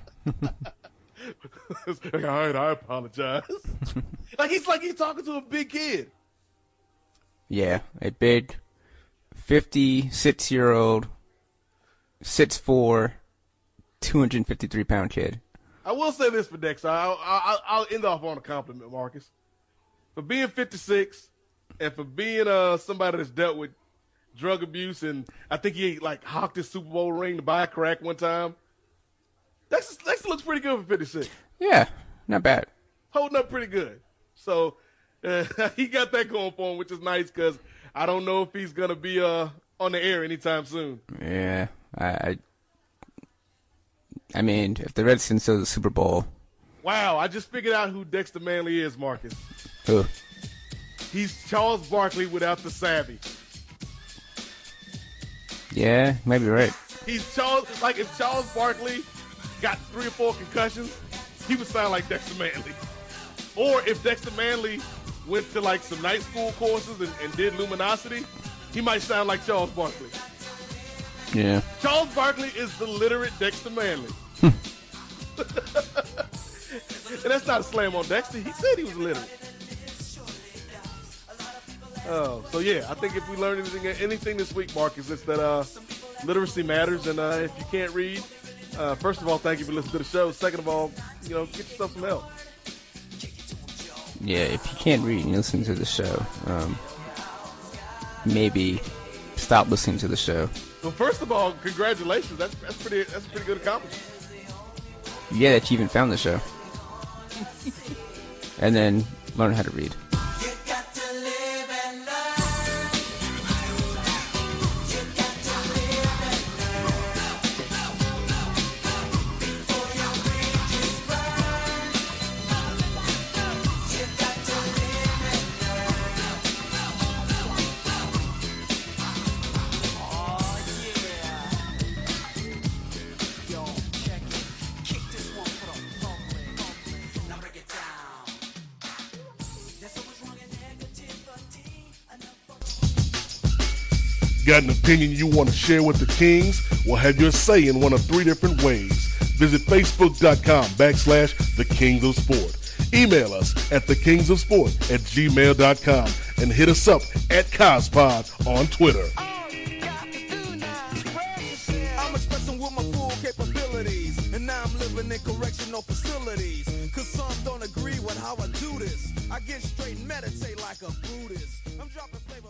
It's like, all right, I apologize. He's talking to a big kid. Yeah, a big 56-year-old, 6'4", 253-pound kid. I will say this for Dexter. I'll end off on a compliment, Marcus. For being 56 and for being somebody that's dealt with drug abuse, and I think he hawked his Super Bowl ring to buy crack one time. Dexter looks pretty good for 56. Yeah, not bad. Holding up pretty good. So he got that going for him, which is nice because I don't know if he's going to be on the air anytime soon. Yeah, I mean, if the Redskins go to the Super Bowl. Wow, I just figured out who Dexter Manley is, Marcus. Who? He's Charles Barkley without the savvy. Yeah, you might be right. He's Charles, if Charles Barkley got 3 or 4 concussions, he would sound like Dexter Manley. Or if Dexter Manley went to some night school courses and did Luminosity, he might sound like Charles Barkley. Yeah. Charles Barkley is the literate Dexter Manley. And that's not a slam on Dexter. He said he was literate. Oh, so yeah, I think if we learned anything this week, Marcus, it's that literacy matters. And if you can't read, first of all, thank you for listening to the show. Second of all, get yourself some help. Yeah, if you can't read and listen to the show, maybe stop listening to the show. Well, first of all, congratulations. That's a pretty good accomplishment. Yeah, that you even found the show. And then learn how to read. There's Got an opinion you want to share with the Kings? Well, have your say in one of 3 different ways. Visit Facebook.com/The Kings of Sport. Email us at thekingsofsport@gmail.com and hit us up at Cospod on Twitter. I'm expressing with my full capabilities, and now I'm living in correctional facilities. Cause some don't agree with how I do this. I get straight and meditate like a Buddhist. I'm dropping flavor.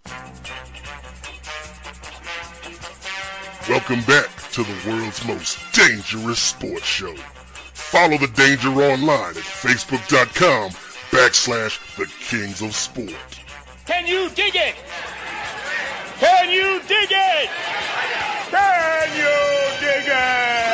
Welcome back to the world's most dangerous sports show. Follow the danger online at Facebook.com/The Kings of Sport. Can you dig it? Can you dig it? Can you dig it?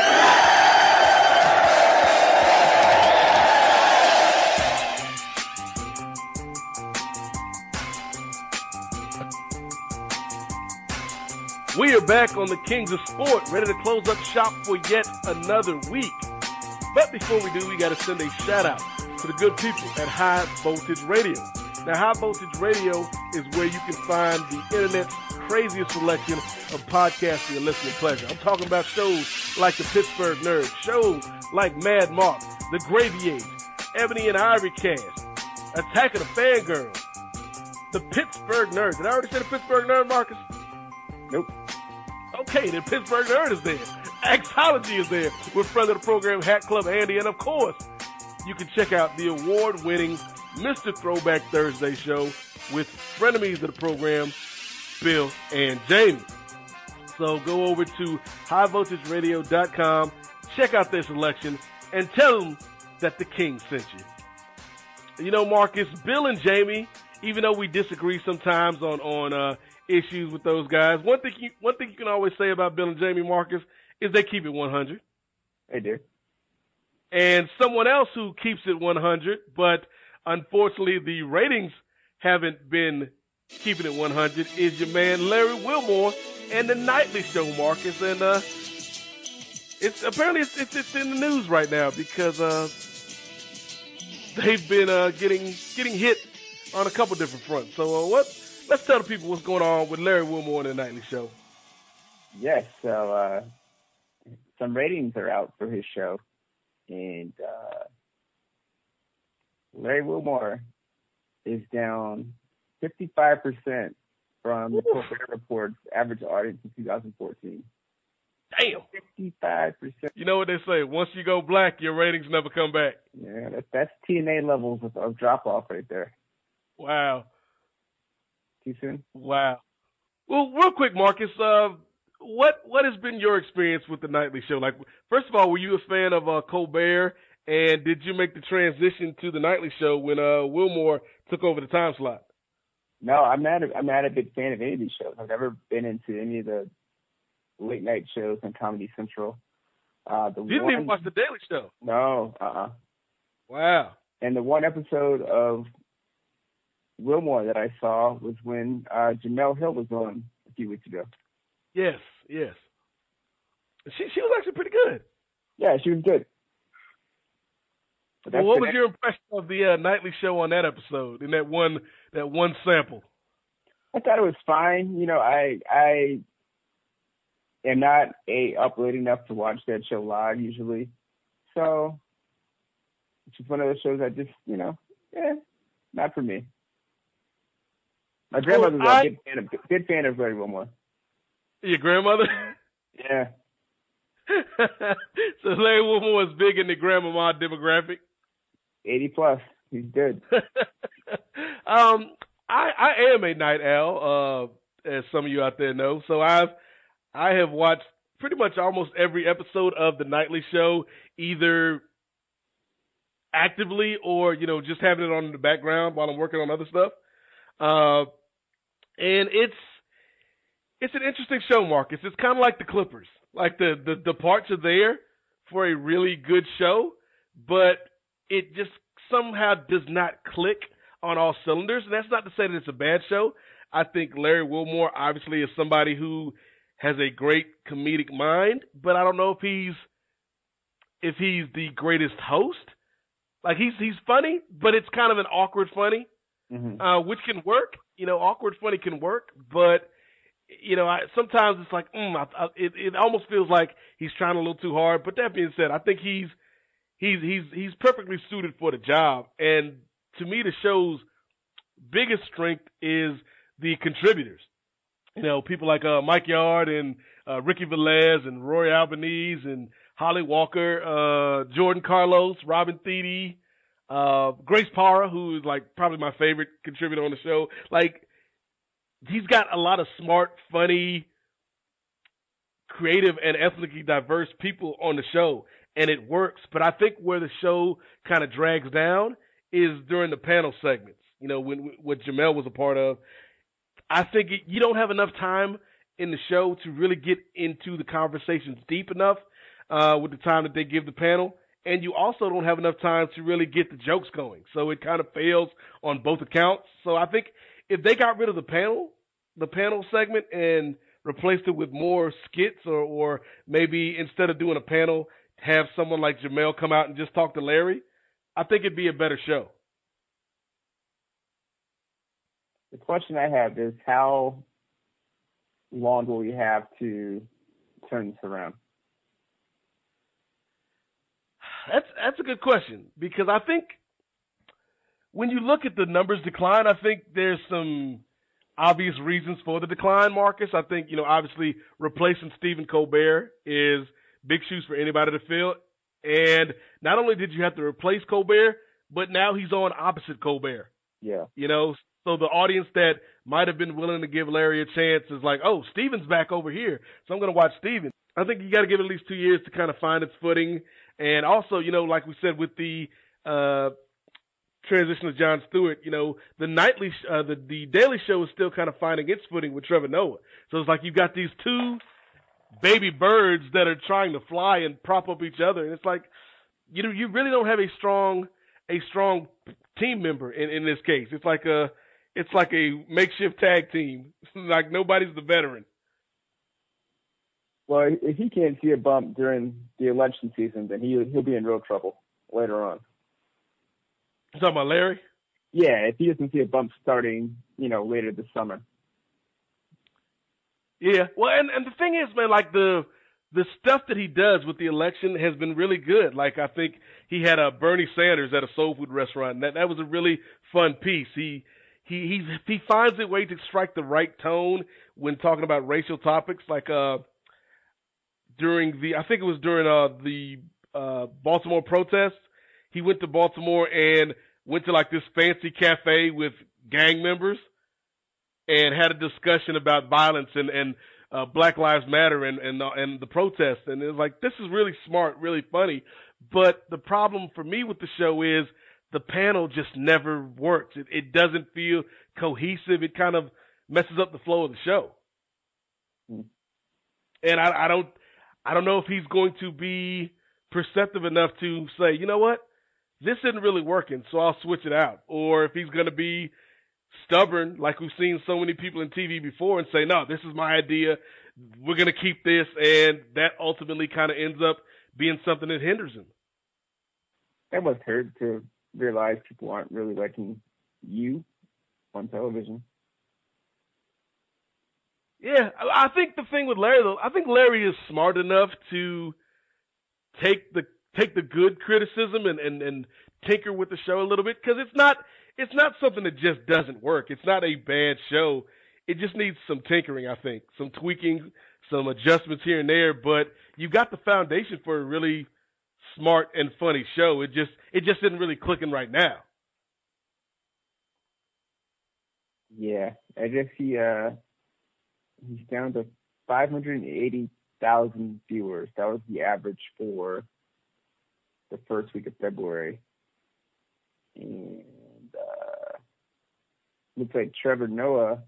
We are back on the Kings of Sport, ready to close up shop for yet another week. But before we do, we got to send a shout out to the good people at High Voltage Radio. Now, High Voltage Radio is where you can find the internet's craziest selection of podcasts for your listening pleasure. I'm talking about shows like the Pittsburgh Nerds, shows like Mad Mark, The Gravy Age, Ebony and Ivory Cast, Attack of the Fangirls, the Pittsburgh Nerds. Did I already say the Pittsburgh Nerd, Marcus? Nope. Okay, the Pittsburgh Nerd is there. Axology is there with friend of the program, Hat Club Andy. And, of course, you can check out the award-winning Mr. Throwback Thursday show with frenemies of the program, Bill and Jamie. So go over to highvoltageradio.com, check out their selection, and tell them that the King sent you. You know, Marcus, Bill and Jamie, even though we disagree sometimes on issues with those guys, one thing you can always say about Bill and Jamie, Marcus, is they keep it 100. They do. And someone else who keeps it 100, but unfortunately the ratings haven't been keeping it 100, is your man Larry Wilmore and the Nightly Show, Marcus. And it's apparently it's in the news right now because they've been getting hit on a couple different fronts. So let's tell the people what's going on with Larry Wilmore and the Nightly Show. Yes, so some ratings are out for his show, and Larry Wilmore is down 55% from the Colbert Report's average audience in 2014. Damn. 55%. You know what they say, once you go black, your ratings never come back. Yeah, that's TNA levels of drop-off right there. Wow. Too soon? Wow. Well, real quick, Marcus, what has been your experience with the Nightly Show? Like, first of all, were you a fan of Colbert, and did you make the transition to the Nightly Show when Wilmore took over the time slot? No, I'm not a big fan of any of these shows. I've never been into any of the late night shows on Comedy Central. You didn't even watch the Daily Show? No, Wow. And the one episode of Wilmore that I saw was when Jemele Hill was on a few weeks ago. Yes. She was actually pretty good. Yeah, she was good. Well, what was your impression of the Nightly Show on that episode, in that one sample? I thought it was fine. You know, I am not up late enough to watch that show live usually. So it's just one of those shows that just, not for me. My grandmother's a big fan of Larry Wilmore. Your grandmother? Yeah. So Larry Wilmore is big in the grandmama demographic? 80 plus. He's good. I am a night owl, as some of you out there know. So I have watched pretty much almost every episode of the Nightly Show, either actively or, just having it on in the background while I'm working on other stuff. And it's an interesting show, Marcus. It's kind of like the Clippers. Like the parts are there for a really good show, but it just somehow does not click on all cylinders. And that's not to say that it's a bad show. I think Larry Wilmore obviously is somebody who has a great comedic mind, but I don't know if he's the greatest host. Like he's funny, but it's kind of an awkward funny, which can work. Awkward funny can work, but sometimes it's like, it almost feels like he's trying a little too hard. But that being said, I think he's perfectly suited for the job. And to me, the show's biggest strength is the contributors. People like Mike Yard and Ricky Velez and Roy Albanese and Holly Walker, Jordan Carlos, Robin Thede, Grace Parra, who is like probably my favorite contributor on the show. Like, he's got a lot of smart, funny, creative, and ethnically diverse people on the show, and it works. But I think where the show kind of drags down is during the panel segments, what Jamel was a part of. I think you don't have enough time in the show to really get into the conversations deep enough with the time that they give the panel. And you also don't have enough time to really get the jokes going. So it kind of fails on both accounts. So I think if they got rid of the panel segment and replaced it with more skits or maybe instead of doing a panel, have someone like Jamel come out and just talk to Larry, I think it'd be a better show. The question I have is, how long will we have to turn this around? That's a good question, because I think when you look at the numbers decline, I think there's some obvious reasons for the decline, Marcus. I think, obviously replacing Stephen Colbert is big shoes for anybody to fill. And not only did you have to replace Colbert, but now he's on opposite Colbert. Yeah. So the audience that might have been willing to give Larry a chance is like, oh, Steven's back over here, so I'm going to watch Steven. I think you got to give it at least 2 years to kind of find its footing. And also, like we said, with the transition of Jon Stewart, the nightly, the Daily Show is still kind of finding its footing with Trevor Noah. So it's like you've got these two baby birds that are trying to fly and prop up each other. And it's like, you really don't have a strong team member in this case. It's like a makeshift tag team. Like, nobody's the veteran. Well, if he can't see a bump during the election season, then he'll be in real trouble later on. You talking about Larry? Yeah, if he doesn't see a bump starting, later this summer. Yeah, well, and the thing is, man, like the stuff that he does with the election has been really good. Like, I think he had a Bernie Sanders at a soul food restaurant, and that was a really fun piece. He finds a way to strike the right tone when talking about racial topics, like during the Baltimore protests. He went to Baltimore and went to like this fancy cafe with gang members and had a discussion about violence and Black Lives Matter and the protests. And it was like, this is really smart, really funny. But the problem for me with the show is the panel just never works. It doesn't feel cohesive. It kind of messes up the flow of the show. And I don't know if he's going to be perceptive enough to say, you know what, this isn't really working, so I'll switch it out. Or if he's going to be stubborn, like we've seen so many people in TV before, and say, no, this is my idea, we're going to keep this, and that ultimately kind of ends up being something that hinders him. That must hurt to realize people aren't really liking you on television. Yeah, I think the thing with Larry, though, I think Larry is smart enough to take the good criticism and tinker with the show a little bit, because it's not something that just doesn't work. It's not a bad show. It just needs some tinkering, I think, some tweaking, some adjustments here and there. But you've got the foundation for a really smart and funny show. It just isn't really clicking right now. Yeah, I guess he's down to 580,000 viewers. That was the average for the first week of February. And looks like Trevor Noah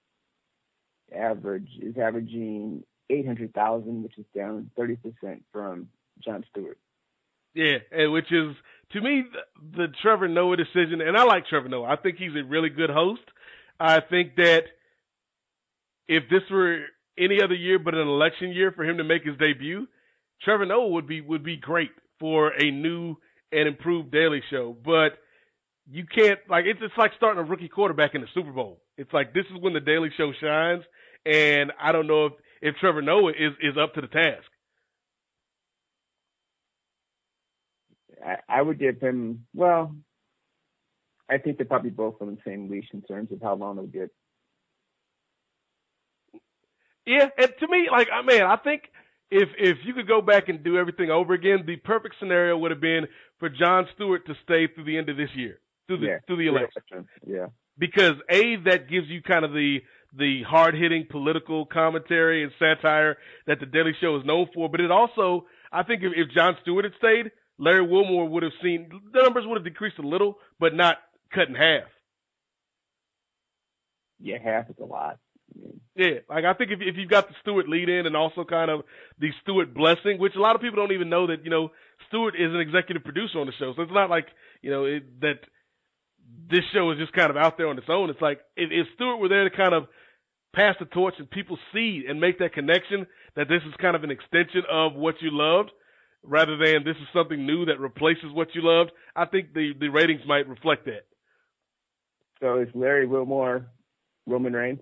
is averaging 800,000, which is down 30% from Jon Stewart. Yeah, and which is, to me, the Trevor Noah decision, and I like Trevor Noah. I think he's a really good host. I think that if this were any other year but an election year for him to make his debut, Trevor Noah would be great for a new and improved Daily Show. But you can't, like, it's like starting a rookie quarterback in the Super Bowl. It's like, this is when the Daily Show shines, and I don't know if Trevor Noah is up to the task. I would give him, well, I think they're probably both on the same leash in terms of how long they'll get. Yeah, and to me, like, man, I think if you could go back and do everything over again, the perfect scenario would have been for Jon Stewart to stay through the end of this year, through the election. Yeah. Because that gives you kind of the hard-hitting political commentary and satire that the Daily Show is known for, but it also, I think if Jon Stewart had stayed, Larry Wilmore would have seen, the numbers would have decreased a little, but not cut in half. Yeah, half is a lot. Yeah, like I think if you've got the Stewart lead in and also kind of the Stewart blessing, which a lot of people don't even know that, Stewart is an executive producer on the show. So it's not like, that this show is just kind of out there on its own. It's like if Stewart were there to kind of pass the torch and people see and make that connection that this is kind of an extension of what you loved rather than this is something new that replaces what you loved, I think the ratings might reflect that. So is Larry Wilmore Roman Reigns?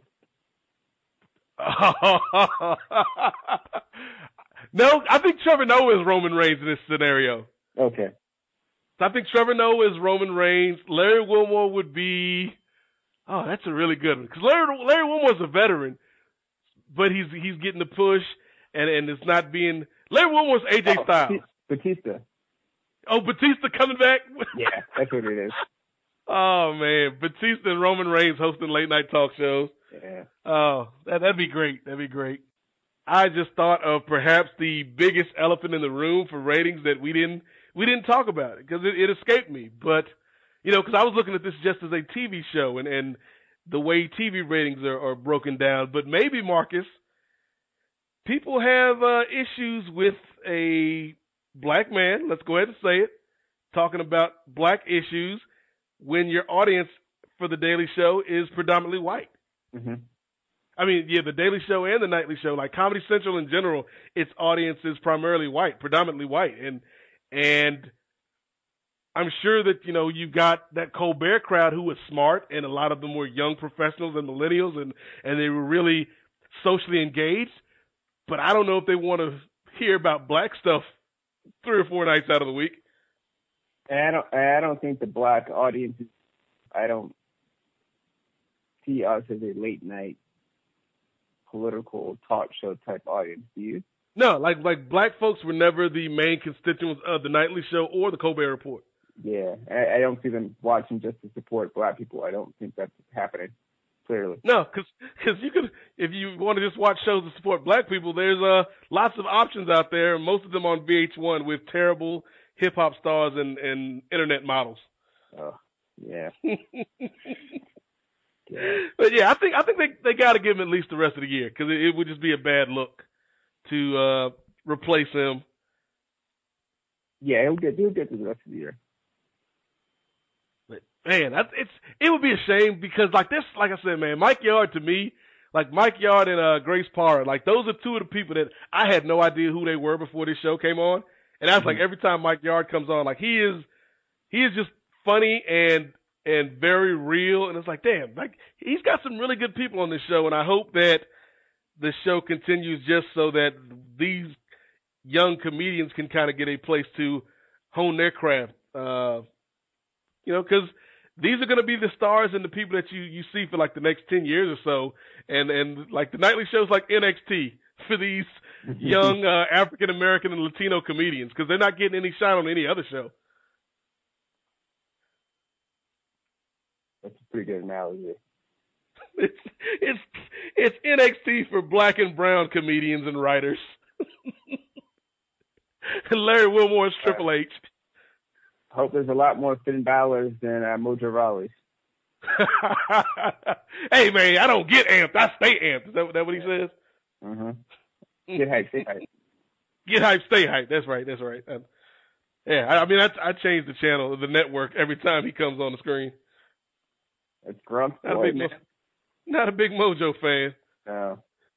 No, I think Trevor Noah is Roman Reigns in this scenario. Okay. So I think Trevor Noah is Roman Reigns. Larry Wilmore would be. Oh, that's a really good one because Larry Wilmore's a veteran, but he's getting the push, and it's not being. Larry Wilmore's AJ Styles. Batista. Oh, Batista coming back. Yeah, that's what it is. Oh man, Batista and Roman Reigns hosting late night talk shows. Yeah. Oh, that'd be great. That'd be great. I just thought of perhaps the biggest elephant in the room for ratings that we didn't talk about it because it escaped me. But because I was looking at this just as a TV show and the way TV ratings are broken down. But maybe, Marcus, people have issues with a black man. Let's go ahead and say it. Talking about black issues when your audience for the Daily Show is predominantly white. Mm-hmm. I mean, yeah, the Daily Show and the Nightly Show, like Comedy Central in general, its audience is primarily white, predominantly white. And I'm sure that, you've got that Colbert crowd who was smart, and a lot of them were young professionals and millennials, and they were really socially engaged. But I don't know if they want to hear about black stuff 3 or 4 nights out of the week. And I don't think the black audience, I don't see us as a late night political talk show type audience. Do you? No, like black folks were never the main constituents of the Nightly Show or the Colbert Report. Yeah, I don't see them watching just to support black people. I don't think that's happening. Clearly. No, because you could, if you want to just watch shows to support black people, there's lots of options out there, most of them on VH1 with terrible hip hop stars and internet models. Oh, yeah. But yeah, I think they got to give him at least the rest of the year because it would just be a bad look to replace him. Yeah, he'll get through the rest of the year. But man, it would be a shame because like I said, man, Mike Yard to me, like Mike Yard and Grace Parra, like those are two of the people that I had no idea who they were before this show came on, and that's like every time Mike Yard comes on, like he is just funny and very real, and it's like, damn, like he's got some really good people on this show, and I hope that the show continues just so that these young comedians can kind of get a place to hone their craft, because these are going to be the stars and the people that you see for like the next 10 years or so, and like the nightly shows like NXT for these young African American and Latino comedians because they're not getting any shine on any other show. That's a pretty good analogy. It's NXT for black and brown comedians and writers. And Larry Wilmore is Triple H. Hope there's a lot more Finn Balor's than Mojo Rawley's. Hey man, I don't get amped. I stay amped. Is that what he says? Mm-hmm. Get hyped, stay hyped. Get hyped, stay hyped. That's right. Yeah, I mean, I change the channel, the network every time he comes on the screen. It's Grump. Not a big Mojo fan. No.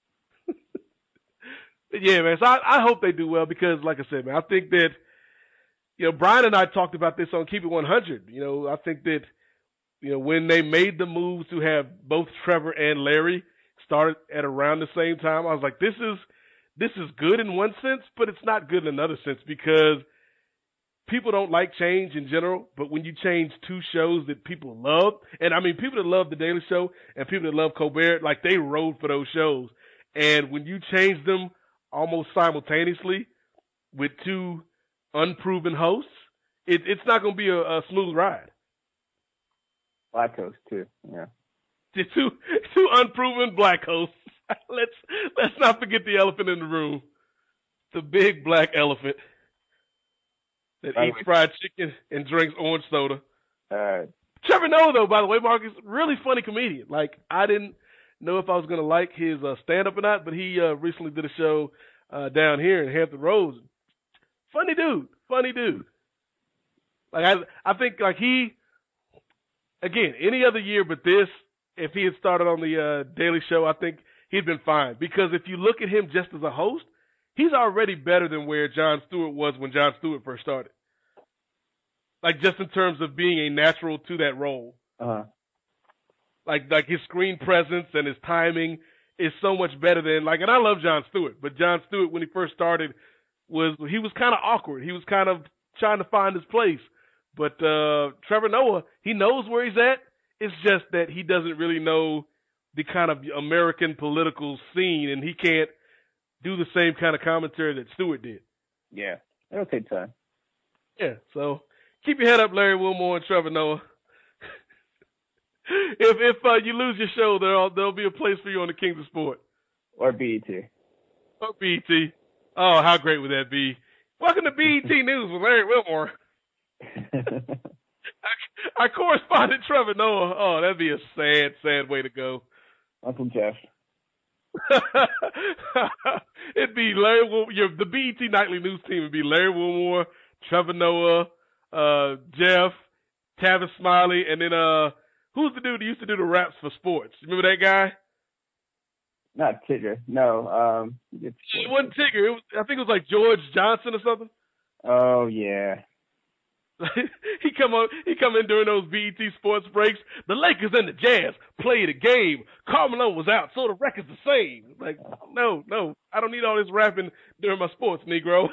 But yeah, man. So I hope they do well because, like I said, man, I think that Brian and I talked about this on Keep It 100. I think that when they made the moves to have both Trevor and Larry, started at around the same time. I was like, this is good in one sense, but it's not good in another sense because people don't like change in general, but when you change two shows that people love, and I mean people that love The Daily Show and people that love Colbert, like they rode for those shows. And when you change them almost simultaneously with two unproven hosts, it's not going to be a smooth ride. Black host too, yeah. Two unproven black hosts. Let's not forget the elephant in the room, the big black elephant that eats fried chicken and drinks orange soda. Trevor Noah, though, by the way, Marcus, really funny comedian. Like, I didn't know if I was going to like his stand-up or not, but he recently did a show down here in Hampton Roads. Funny dude. Like, I think, like, he, again, any other year but this, if he had started on the Daily Show, I think he'd been fine. Because if you look at him just as a host, he's already better than where Jon Stewart was when Jon Stewart first started. Like, just in terms of being a natural to that role. Uh-huh. Like his screen presence and his timing is so much better than, like, and I love Jon Stewart, but Jon Stewart, when he first started, he was kind of awkward. He was kind of trying to find his place. But Trevor Noah, he knows where he's at. It's just that he doesn't really know the kind of American political scene, and he can't do the same kind of commentary that Stewart did. Yeah, it'll take time. Yeah, so keep your head up, Larry Wilmore and Trevor Noah. If you lose your show, there'll be a place for you on the Kings of Sport. Or BET. Or BET. Oh, how great would that be? Welcome to BET News with Larry Wilmore. Our correspondent Trevor Noah. Oh, that'd be a sad, sad way to go. Uncle Jeff. It'd be Larry Wilmore. The BET Nightly News team would be Larry Wilmore, Trevor Noah, Jeff, Tavis Smiley, and then who's the dude who used to do the raps for sports? Remember that guy? Not Tigger. No. It wasn't Tigger. I think it was like George Johnson or something. Oh yeah. He come in during those BET sports breaks. The Lakers and the Jazz played a game. Carmelo was out, so the record's the same. Like, no, I don't need all this rapping during my sports, Negro.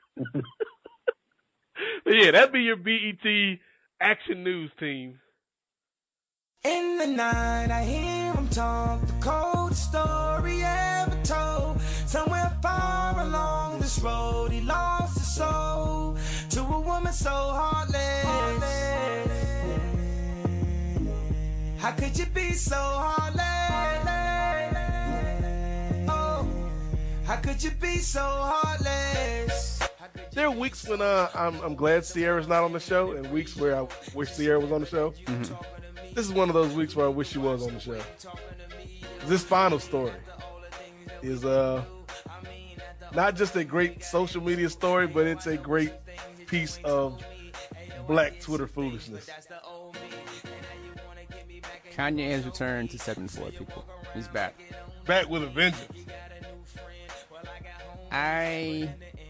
But yeah, that'd be your BET Action News team. In the night, I hear him talk, the coldest story ever told. Somewhere far along this road, he lost his soul to a woman so heartless. How could you be so heartless? Oh, how could you be so heartless? There are weeks when I'm glad Sierra's not on the show, and weeks where I wish Sierra was on the show. Mm-hmm. This is one of those weeks where I wish she was on the show. This final story is not just a great social media story, but it's a great piece of black Twitter foolishness. Kanye has returned to 7-4, people. He's back. Back with a vengeance. I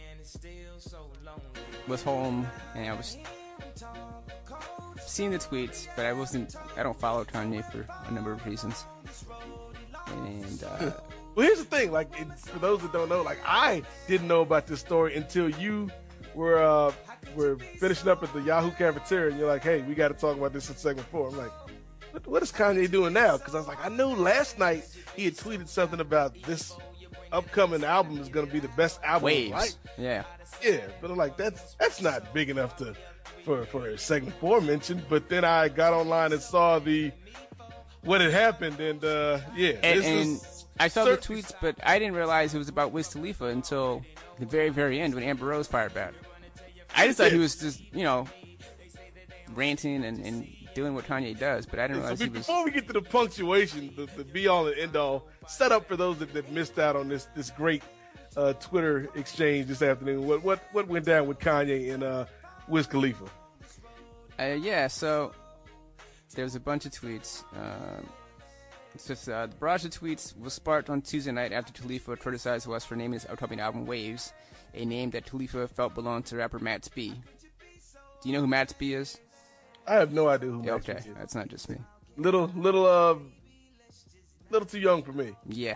was home and I was seeing the tweets, but I don't follow Kanye for a number of reasons. And well, here's the thing, like, for those that don't know, like, I didn't know about this story until you were finishing up at the Yahoo cafeteria, and you're like, hey, we got to talk about this in segment 4. I'm like, what is Kanye doing now? Because I was like, I know last night he had tweeted something about this upcoming album is going to be the best album Waves. of life. Yeah, but I'm like, that's not big enough for a segment 4 mention. But then I got online and saw what had happened, and and I saw the tweets, but I didn't realize it was about Wiz Khalifa until the very, very end when Amber Rose fired back. I just thought he was just, ranting and doing what Kanye does, but I didn't realize he was... Before we get to the punctuation, the be-all and end-all, set up for those that missed out on this great Twitter exchange this afternoon. What went down with Kanye and Wiz Khalifa? So there was a bunch of tweets. It's just the barrage of tweets was sparked on Tuesday night after Khalifa criticized West for naming his upcoming album Waves, a name that Khalifa felt belonged to rapper Matt B. Do you know who Matt B is? I have no idea who Matt B is. Okay, that's not just me. Little little too young for me. Yeah.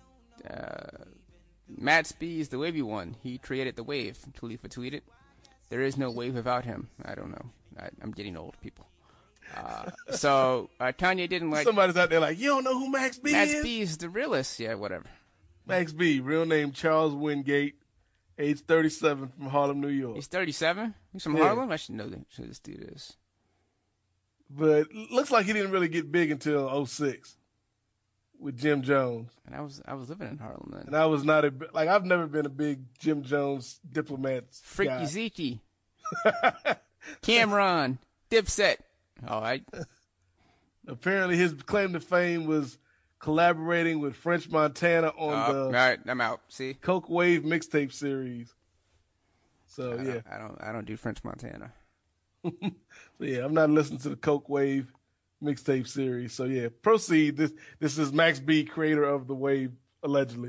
Matt Spees, the wavy one, he created the wave. Khalifa tweeted, "There is no wave without him." I don't know. I'm getting old, people. So Kanye didn't like. Somebody's out there like, you don't know who Max B Matt is? Spees is the realist. Yeah, whatever. Max B, real name Charles Wingate, age 37, from Harlem, New York. He's 37? He's from Yeah. Harlem? I should know who this dude is. But looks like he didn't really get big until 2006 with Jim Jones. And I was living in Harlem then. And I was not I've never been a big Jim Jones diplomat Freaky guy. Zeke. Cameron. Dipset. All right. Apparently his claim to fame was collaborating with French Montana on All right, I'm out. See? Coke Wave mixtape series. So yeah. I don't do French Montana. So yeah, I'm not listening to the Coke Wave mixtape series. So yeah, proceed. This is Max B, creator of the Wave, allegedly.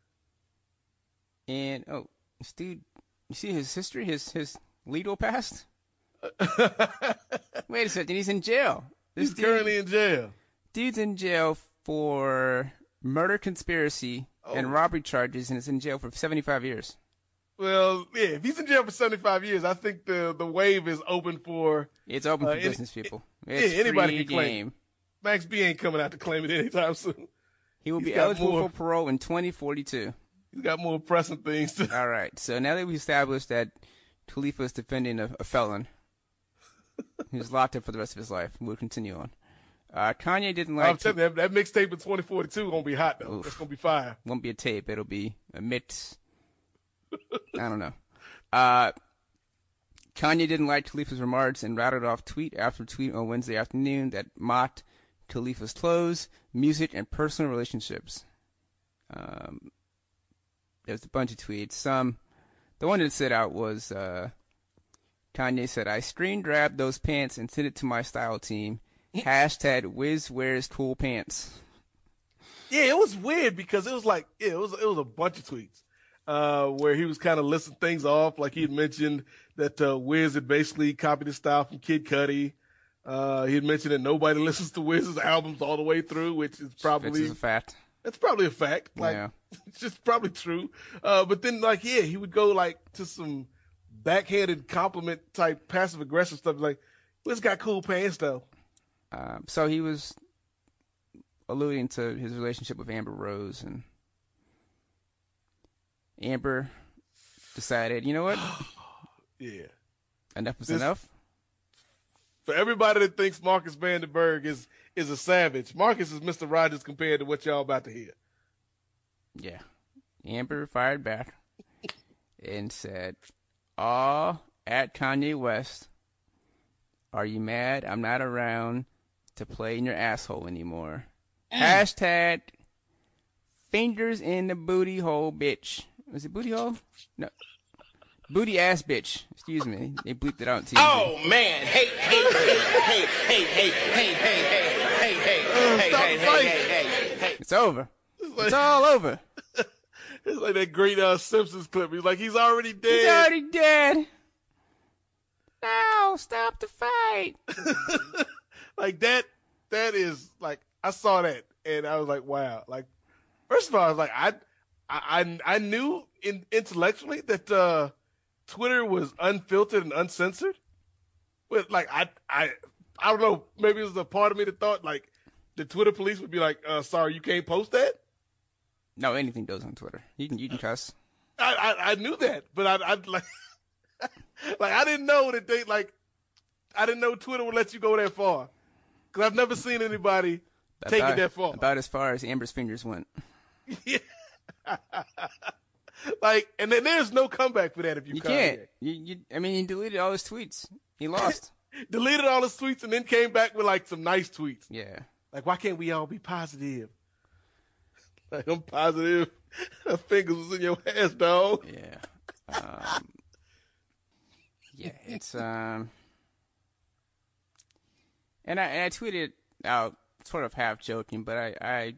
And this dude, you see his history, his legal past? Wait a second, he's in jail. He's currently in jail. Dude's in jail for murder conspiracy and robbery charges, and is in jail for 75 years. Well, yeah, if he's in jail for 75 years, I think the Wave is open for... It's open for business people. It's anybody free can claim game. it. Max B ain't coming out to claim it anytime soon. He will be eligible for parole in 2042. He's got more pressing things to... All right, so now that we've established that Khalifa is defending a felon who's locked up for the rest of his life, we'll continue on. Kanye didn't like... I'm telling you, that mixtape in 2042 going to be hot, though. Oof. It's going to be fire. Won't be a tape. It'll be a mix. I don't know. Kanye didn't like Khalifa's remarks and rattled off tweet after tweet on Wednesday afternoon that mocked Khalifa's clothes, music, and personal relationships. There's a bunch of tweets. The one that stood out was Kanye said, "I screen grabbed those pants and sent it to my style team. Hashtag Wiz wears cool pants." Yeah, it was weird because it was like, it was a bunch of tweets. Where he was kind of listing things off, like he had mentioned that Wiz had basically copied his style from Kid Cudi. He had mentioned that nobody listens to Wiz's albums all the way through, which is probably a fact. That's probably a fact. Like, yeah. It's just probably true. But then, he would go to some backhanded compliment type passive aggressive stuff, like Wiz got cool pants though. So he was alluding to his relationship with Amber Rose, and Amber decided, you know what? Yeah. Enough is enough. For everybody that thinks Marcus Vandenberg is a savage, Marcus is Mr. Rogers compared to what y'all about to hear. Yeah. Amber fired back and said, "Aw, at Kanye West, are you mad I'm not around to play in your asshole anymore? Hashtag fingers in the booty hole, bitch." Was it booty hole? No. Booty ass bitch. Excuse me. They bleeped it out on TV. Oh, man. Hey. It's over. It's all over. It's like that great Simpsons clip. He's like, he's already dead. He's already dead. No, stop the fight. Like that is like, I saw that and I was like, wow. Like, first of all, I was like, I knew intellectually that Twitter was unfiltered and uncensored, but like I don't know, maybe it was a part of me that thought like the Twitter police would be like, sorry, you can't post that. No, anything goes on Twitter. You can cuss. I knew that, but I like like I didn't know that I didn't know Twitter would let you go that far, because I've never seen anybody take it that far. About as far as Amber's fingers went. Yeah. Like, and then there's no comeback for that if you can't. He deleted all his tweets. He lost. Deleted all his tweets and then came back with like some nice tweets. Yeah. Like, why can't we all be positive? Like, I'm positive. Her fingers was in your ass, dog. Yeah. Yeah, it's and I tweeted out sort of half joking, but I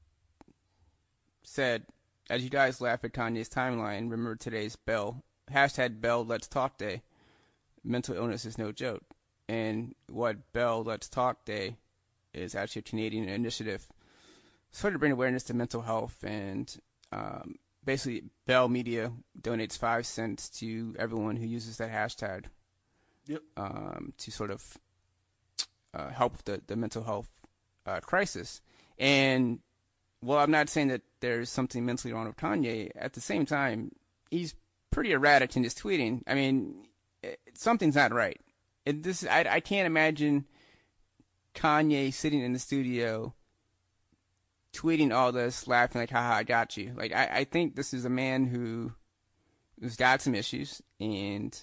said, as you guys laugh at Kanye's timeline, remember today's Bell. Hashtag Bell Let's Talk Day. Mental illness is no joke. And what Bell Let's Talk Day is actually a Canadian initiative sort of bring awareness to mental health, and basically Bell Media donates 5 cents to everyone who uses that hashtag. Yep. To sort of help the mental health crisis. And well, I'm not saying that there's something mentally wrong with Kanye. At the same time, he's pretty erratic in his tweeting. I mean, something's not right. I can't imagine Kanye sitting in the studio tweeting all this, laughing like, haha, I got you. Like, I think this is a man who's got some issues, and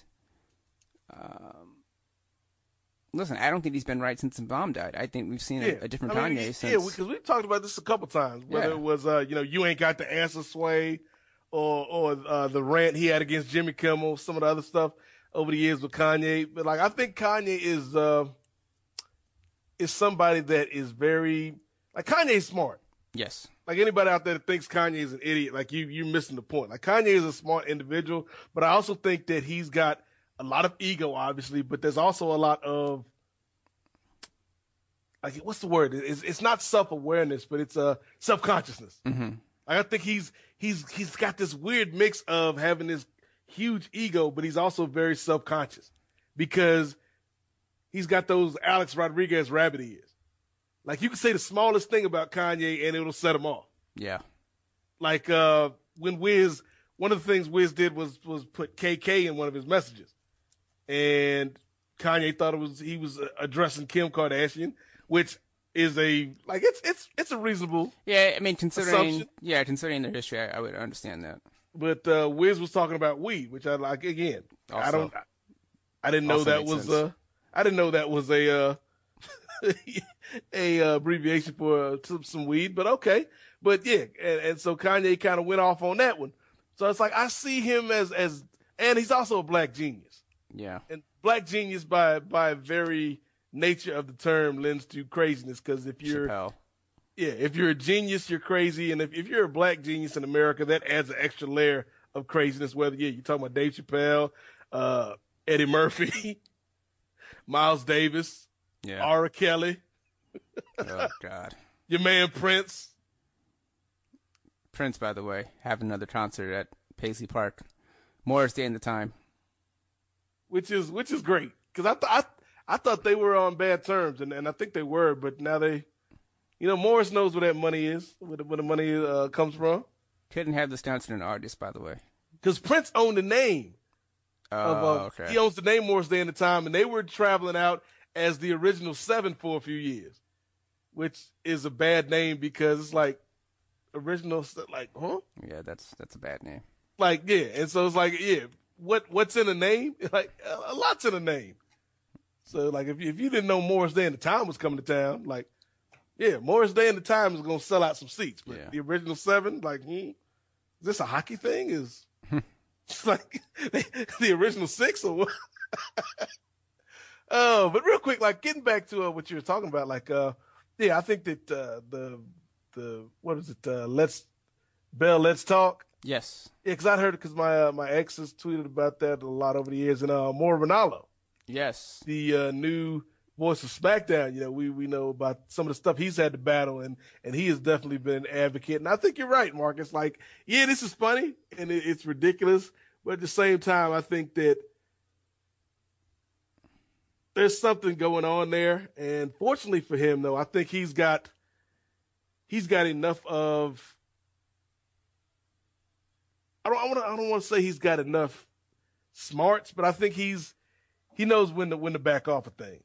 listen, I don't think he's been right since the bomb died. I think we've seen a different Kanye since. Yeah, because we've talked about this a couple times. Whether it was, you ain't got the answer, Sway, or the rant he had against Jimmy Kimmel, some of the other stuff over the years with Kanye. But like, I think Kanye is somebody that is very, like, Kanye's smart. Yes. Like, anybody out there that thinks Kanye is an idiot, like, you're missing the point. Like, Kanye is a smart individual, but I also think that he's got a lot of ego, obviously, but there's also a lot of, like, what's the word? It's not self-awareness, but it's self-consciousness. Mm-hmm. I think he's got this weird mix of having this huge ego, but he's also very self-conscious because he's got those Alex Rodriguez rabbit ears. Like, you can say the smallest thing about Kanye and it'll set him off. Yeah. Like, when Wiz, one of the things Wiz did was put KK in one of his messages. And Kanye thought he was addressing Kim Kardashian, which is it's a reasonable. Yeah, I mean, considering assumption. their history, I would understand that. But Wiz was talking about weed, which I like. Again, also, I didn't know that was I didn't know that was a abbreviation for some weed, but okay. But yeah, and so Kanye kind of went off on that one. So it's like, I see him as and he's also a black genius. Yeah. And black genius by very nature of the term lends to craziness, because if you're a genius, you're crazy, and if you're a black genius in America, that adds an extra layer of craziness. Whether you're talking about Dave Chappelle, Eddie Murphy, Miles Davis, R. Kelly. Oh God. Your man Prince. Prince, by the way, having another concert at Paisley Park, Morris Day and the Time. Which is great, because I thought they were on bad terms, and I think they were, but now they, Morris knows where that money is, where the money comes from. Couldn't have this down to an artist, by the way, because Prince owned the name. Okay. He owns the name Morris Day and the Time, and they were traveling out as the Original Seven for a few years, which is a bad name because it's like original, like, huh? Yeah, that's a bad name. Like, yeah, and so it's like, yeah. What's in a name? Like, a lot's in a name. So, like, if you didn't know Morris Day and the Time was coming to town, like, yeah, Morris Day and the Time is going to sell out some seats. But the Original Seven, like, is this a hockey thing? Is it's like the Original Six or what? But real quick, like, getting back to what you were talking about, like, I think that the what is it? Let's Talk. Yes. Yeah, because I heard it because my ex has tweeted about that a lot over the years. And Mauro Ranallo. Yes. The new voice of SmackDown. We know about some of the stuff he's had to battle, and he has definitely been an advocate. And I think you're right, Marcus. Like, yeah, this is funny and it's ridiculous, but at the same time, I think that there's something going on there. And fortunately for him, though, I think he's got enough of. I don't want to say he's got enough smarts, but I think he knows when to back off of things.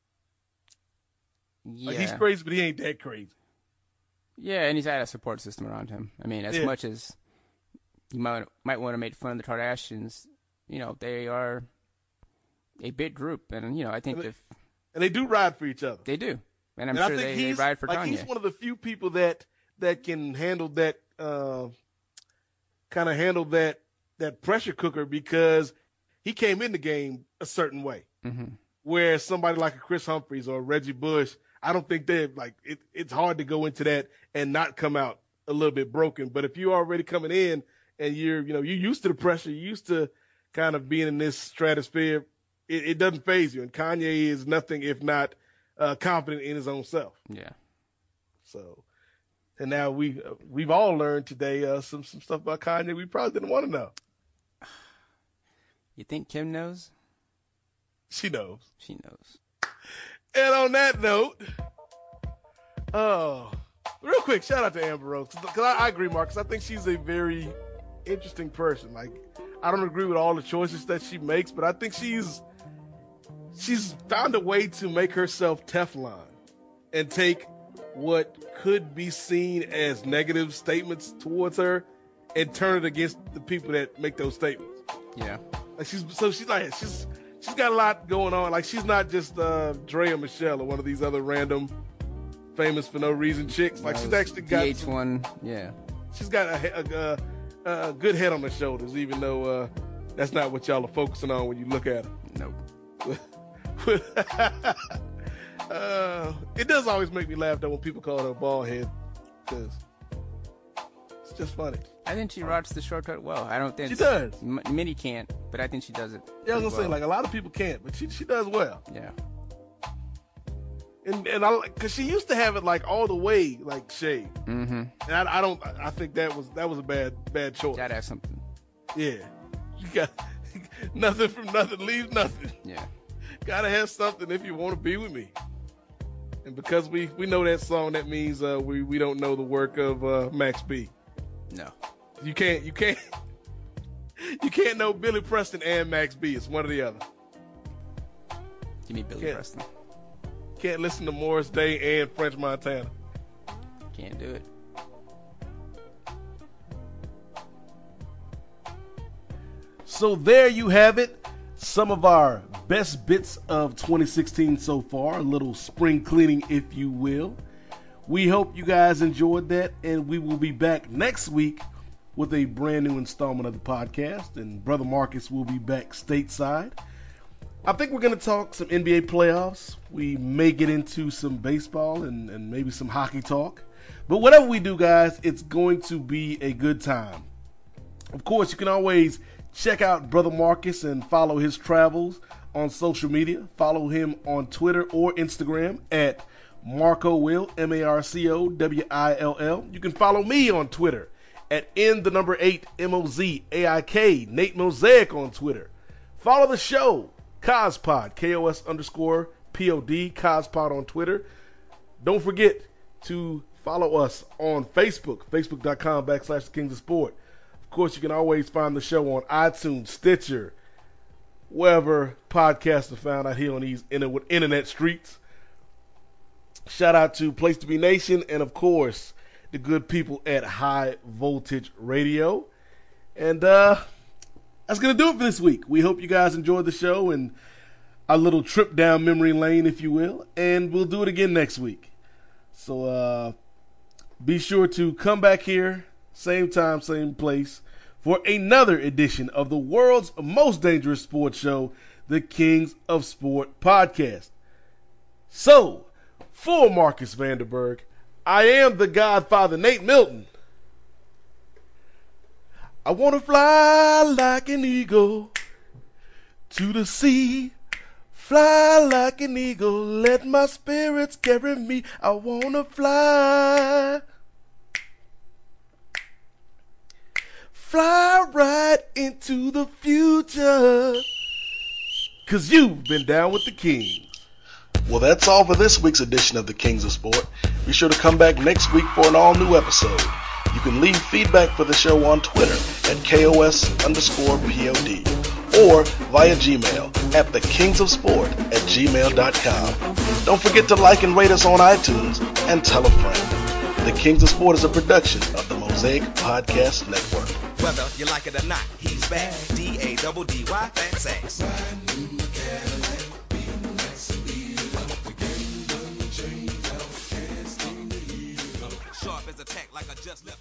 Yeah. Like, he's crazy, but he ain't that crazy. Yeah, and he's had a support system around him. I mean, as much as you might want to make fun of the Kardashians, they are a big group, and I think and they do ride for each other. They do, and I'm sure they ride for Kanye. He's one of the few people that can handle that. Kind of handle that pressure cooker, because he came in the game a certain way. Mm-hmm. Whereas somebody like a Chris Humphries or Reggie Bush, I don't think they're like it. It's hard to go into that and not come out a little bit broken. But if you're already coming in and you're used to the pressure, you're used to kind of being in this stratosphere, it doesn't faze you. And Kanye is nothing if not confident in his own self. Yeah. So, And now we've all learned today some stuff about Kanye we probably didn't want to know. You think Kim knows? She knows. She knows. And on that note, real quick, shout out to Amber Rose. Because I agree, Marcus. I think she's a very interesting person. Like, I don't agree with all the choices that she makes, but I think she's found a way to make herself Teflon and take what could be seen as negative statements towards her and turn it against the people that make those statements. Yeah. Like she's got a lot going on. Like, she's not just Drea Michelle or one of these other random famous for no reason chicks. Like, she's actually got VH1. Yeah. She's got a good head on her shoulders, even though that's not what y'all are focusing on when you look at her. Nope. It does always make me laugh though when people call her a bald head, because it's just funny. I think she rocks the shortcut well. I don't think she does. Many can't, but I think she does it. Yeah, I was gonna say, like, a lot of people can't, but she does well. Yeah. And because she used to have it like all the way like shaved. Mm-hmm. And I think that was a bad choice. Gotta have something. Yeah. You got nothing from nothing leaves nothing. Yeah. Gotta have something if you want to be with me. And because we know that song, that means we don't know the work of Max B. No. You can't know Billy Preston and Max B. It's one or the other. Give me Billy Preston. Can't listen to Morris Day and French Montana. Can't do it. So there you have it. Some of our best bits of 2016 so far. A little spring cleaning, if you will. We hope you guys enjoyed that, and we will be back next week with a brand new installment of the podcast, and Brother Marcus will be back stateside. I think we're going to talk some NBA playoffs. We may get into some baseball and maybe some hockey talk. But whatever we do, guys, it's going to be a good time. Of course, you can always check out Brother Marcus and follow his travels on social media. Follow him on Twitter or Instagram at Marco Will, MarcoWill. You can follow me on Twitter at N8 MOZAIK, Nate Mosaic on Twitter. Follow the show, Cospod, KOS_POD, Cospod on Twitter. Don't forget to follow us on Facebook, Facebook.com/The Kings of Sport. Of course, you can always find the show on iTunes, Stitcher, wherever podcasts are found out here on these internet streets. Shout out to Place to Be Nation and, of course, the good people at High Voltage Radio. And that's going to do it for this week. We hope you guys enjoyed the show and a little trip down memory lane, if you will. And we'll do it again next week. So be sure to come back here, same time, same place, for another edition of the world's most dangerous sports show, the Kings of Sport podcast. So, for Marcus Vanderberg, I am the Godfather, Nate Milton. I want to fly like an eagle to the sea. Fly like an eagle, let my spirits carry me. I want to fly. Fly right into the future. 'Cause you've been down with the Kings. Well, that's all for this week's edition of the Kings of Sport. Be sure to come back next week for an all-new episode. You can leave feedback for the show on Twitter at KOS_POD or via Gmail at thekingsofsport@gmail.com. Don't forget to like and rate us on iTunes and tell a friend. The Kings of Sport is a production of the Mosaic Podcast Network. Whether you like it or not, he's back. D-A-double-D-Y, fat sacks. Sharp as a tack like I just left.